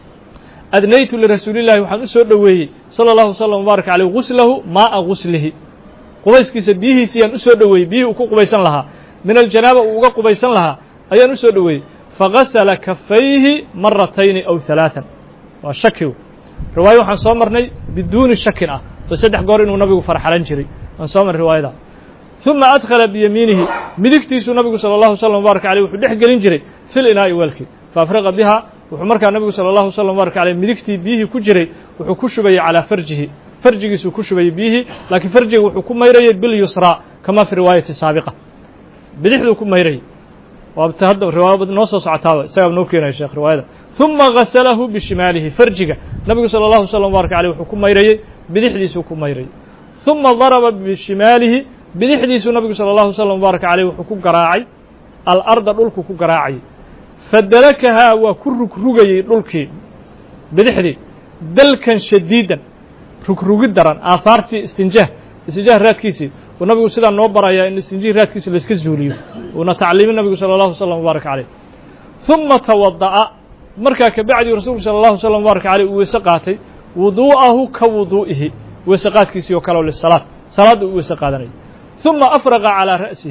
adnaytu lirasuuli llahi waxaan u soo dhoweeyey salى اllahu wslam wbaarak aleyh guslahu maaa guslihi qubayskiisa biyihiisiyaan u soo dhoweeyey biyihii uu ku qubaysan lahaa min aljanaaba uu uga qubaysan lahaa ayaan u soo dhoweeyey fagasla kafayhi maratayni aw ثalaaثan waa shaki riwaayo waxaan soo marnay biduuni shakin ah oo 3 goor inuu nabigu farxalan jiray waan soo marnay riwaayada ثuma adkhala biyamiinihi midigtiisuu nabigu salى الlahu وsلم وbaarak عalيه wuxuu dhex gelin jiray fi linaa'i weelkii faafraqa biha wuxuu markaa nabigu salى الlahu وsلم وbaarak عalيه midigtii biyihii ku jiray wuxuu ku shubayey calىa farjihi farjigiisuu ku shubayey biyihii laakiin farjiga wuxuu ku mayrayey bilyusraa kama fi riwaayati saabiqa bidixduu ku mayrayey waabta hadda riwaayad noo soo socotaaba isagaa noo keenaya sheekh riwaayada ثuma gasalahu bishimaalihi farjiga nabigu salى الlahu وsلم وbaarak عalيه wuxuu ku mayrayey bidixdiisuu ku mayrayey ثuma daraba bishimaalihi bidixdiisuu nabigu salى الlahu وsلم وbaarak عalيه wuxuu ku garaacay alarda dhulku ku garaacayay fadalakahaa waa ku rugrugayey dhulkii bidixdii dalkan shadiidan rugrugid daran aahaartii istinjaah raadkiisii uu nabigu sidaa noo barayaa in istinjih raadkiisa layska zuuliyo uuna tacliimin nabigu salى الlahu وsلم وbaarak عalيه ثuma tawada'a markaa kabacdii rasuulku salى الlahu وsلم وbaarak عalيه uu weyse qaatay wuduu'ahu ka wuduu'ihi weyse qaadkiisii oo kale o lisalaad salaadda uu weyse qaadanayay ثuma afraqa calىa ra'sihi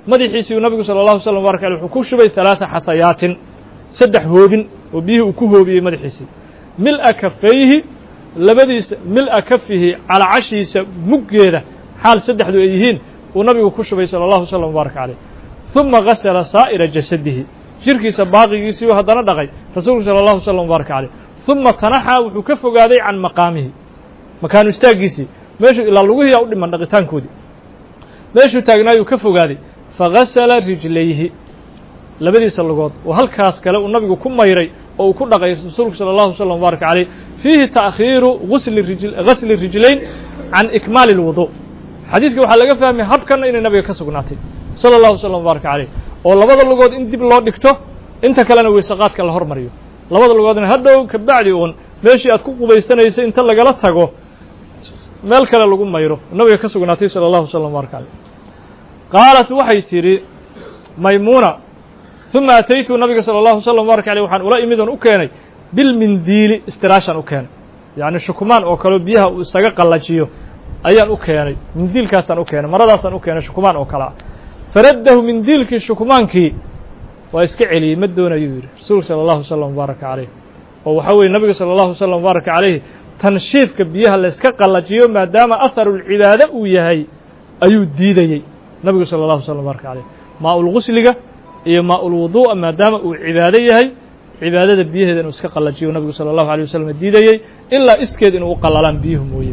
madaxiisii nabigu salى الlaه وsلم وbaarك عليه wuxuu ku shubay 3 xatayaatin 3 hoobin oo biyihii uu ku hoobiyey madaxiisii mil'a kafayhi labadiisa mil'a kafihi calacashiisa muggeeda xaal 3du ay yihiin uu nabigu ku shubay salى الlaه وsلم وbaarك عليه ثuma gasla saa'ira jasadihi jirkiisa baaqigiisii haddana dhaqay rasuulku salى الlaه وsلم وbaarك عليه ثuma tanaxaa wuxuu ka fogaaday can maqaamihi makaanu istaagiisii meeshuu ilaa lugihiyaa u dhiman dhaqitaankoodii meeshuu taagnaayuu ka fogaaday fagasala rijlayhi labadiisa lugood oo halkaas kale uu nabigu ku mayray oo uu ku dhaqay rasuulku salى الlaه وsلم وbaarك عليه fiihi ta'khiiru gasli rijlayn can ikmaali الwuضuء xadiiska waxaa laga fahmay habkanna inay nabiga ka sugnaatay salى الlaه وsلم وbaarك عليه oo labada lugood in dib loo dhigto inta kalena weysaqaadka la hormariyo labada lugoodna hadhow kabacdi uun meeshii aad ku qubaysanaysay inta lagala tago meel kale lagu mayro nabiga ka sugnaatay salى الlaه وsلم وbaarك عليه qaalat waxay tidhi maymuuna ثuma ataytu nabiga salى الlaه وsلم وbaarك عليه waxaan ula imid oon u keenay bilmindiili istiraashan u keenay yacni shukumaan oo kaleo biyaha uu isaga qallajiyo ayaan u keenay mindiilkaasaan u keenay maradaasaan u keenay shukumaan oo kale ah faraddahu mindiilkii shukumaankii waa iska celiyey ma doonayuu yidhi rasuulku salى الlaه وsلم وbaarك عليه oo waxaa weeye nabiga salى الlaه وsلم وbaarك عليه tanshiifka biyaha layska qallajiyo maadaama aharulcibaade uu yahay ayuu diidayey nabigu salى الlaه وsلم وbaarك عليه maa-ulgusliga iyo maa-ulwuduu'a maadaama uu cibaado yahay cibaadada biyaheeda inuu iska qallajiyo nabigu salى الlaه عليه waslم diidayey ilaa iskeed inuu u qallalaan biyuhu mooye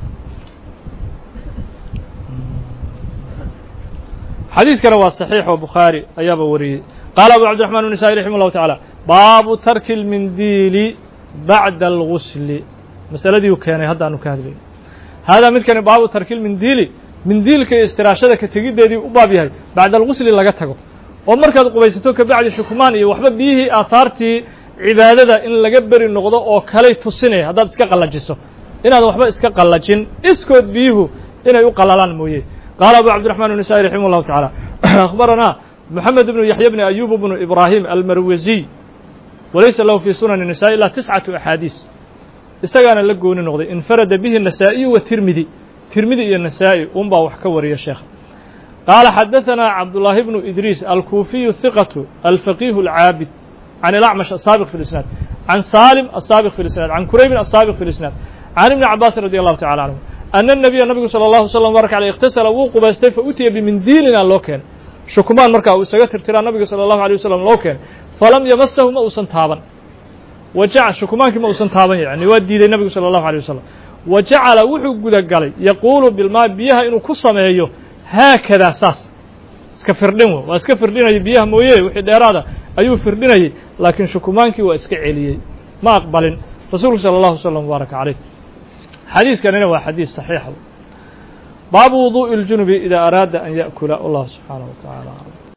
xadiiskana waa صaxiix oo bukhaari ayaaba wariyey qaala abu cabdiرaحman بن نسائي رaximه الlahu taعالى baabu tarki الmindiili baعda الgusli masaladii uu keenay haddaanu ka hadlayno haadaa midkani baabu tarki lmindiili mindiilka iyo istiraashada ka tegiddeedii u baab yahay bacda algusli laga tago oo markaad qubaysato kabacdi shukumaan iyo waxba biyihii aahaartii cibaadada in laga beri noqdo oo kalay tusinaya haddaad iska qallajiso inaadan waxba iska qallajin iskood biyuhu inay u qallalaan mooye qaala abu cabdiرaحman بن نسائي raximه الlahu taعالى akhbaranaa moxamed bnu yaxya bni ayub bnu ibrahim almarwasiy walaysa lahu fii sunani النisaaءi ilaa 9 axaadiis isagaana la gooni noqday infarada bihi النasaaئiyu wa tirmidi iyo nasaa'i un baa wax ka wariya sheekha qaala xadaثanaa cabdullaahi bnu idriis alkuufiyu hiqatu alfaqiihu alcaabid can ilacmash asaabiq fi lisnaad can saalim asaabiq fi lisnaad can kuraybin asaabiq fi lisnaad can ibni cabaasin radi allahu tacala canhu ana الnabiya nabigu salى الlahu وsلم وbaarك alيه اkhtasala wuu qubaystay fa utiya bimindiilina loo keenay shukumaan markaa uu isaga tirtiraa nabiga salى الlahu عalيه waslم loo keenay falam yamasahu ma uusan taaban shukumaankii ma uusan taaban yani waa diiday nabigu salى الlahu عalيه waslم wa jacala wuxuu gudagalay yaquulu bilmaa biyaha inuu ku sameeyo haakadaa saas iska firdhin waa iska firdhinayay biyaha mooye wixii dheeraada ayuu firdhinayey laakiin shukumaankii waa iska celiyey ma aqbalin rasuulku salى الlahu وsلم وbaaraka عalيه xadiiskanina waa xadiis صaxiixa baabu wuduءi الjunubi ida araada an yaأkula wallah subxaanaه wa taعalى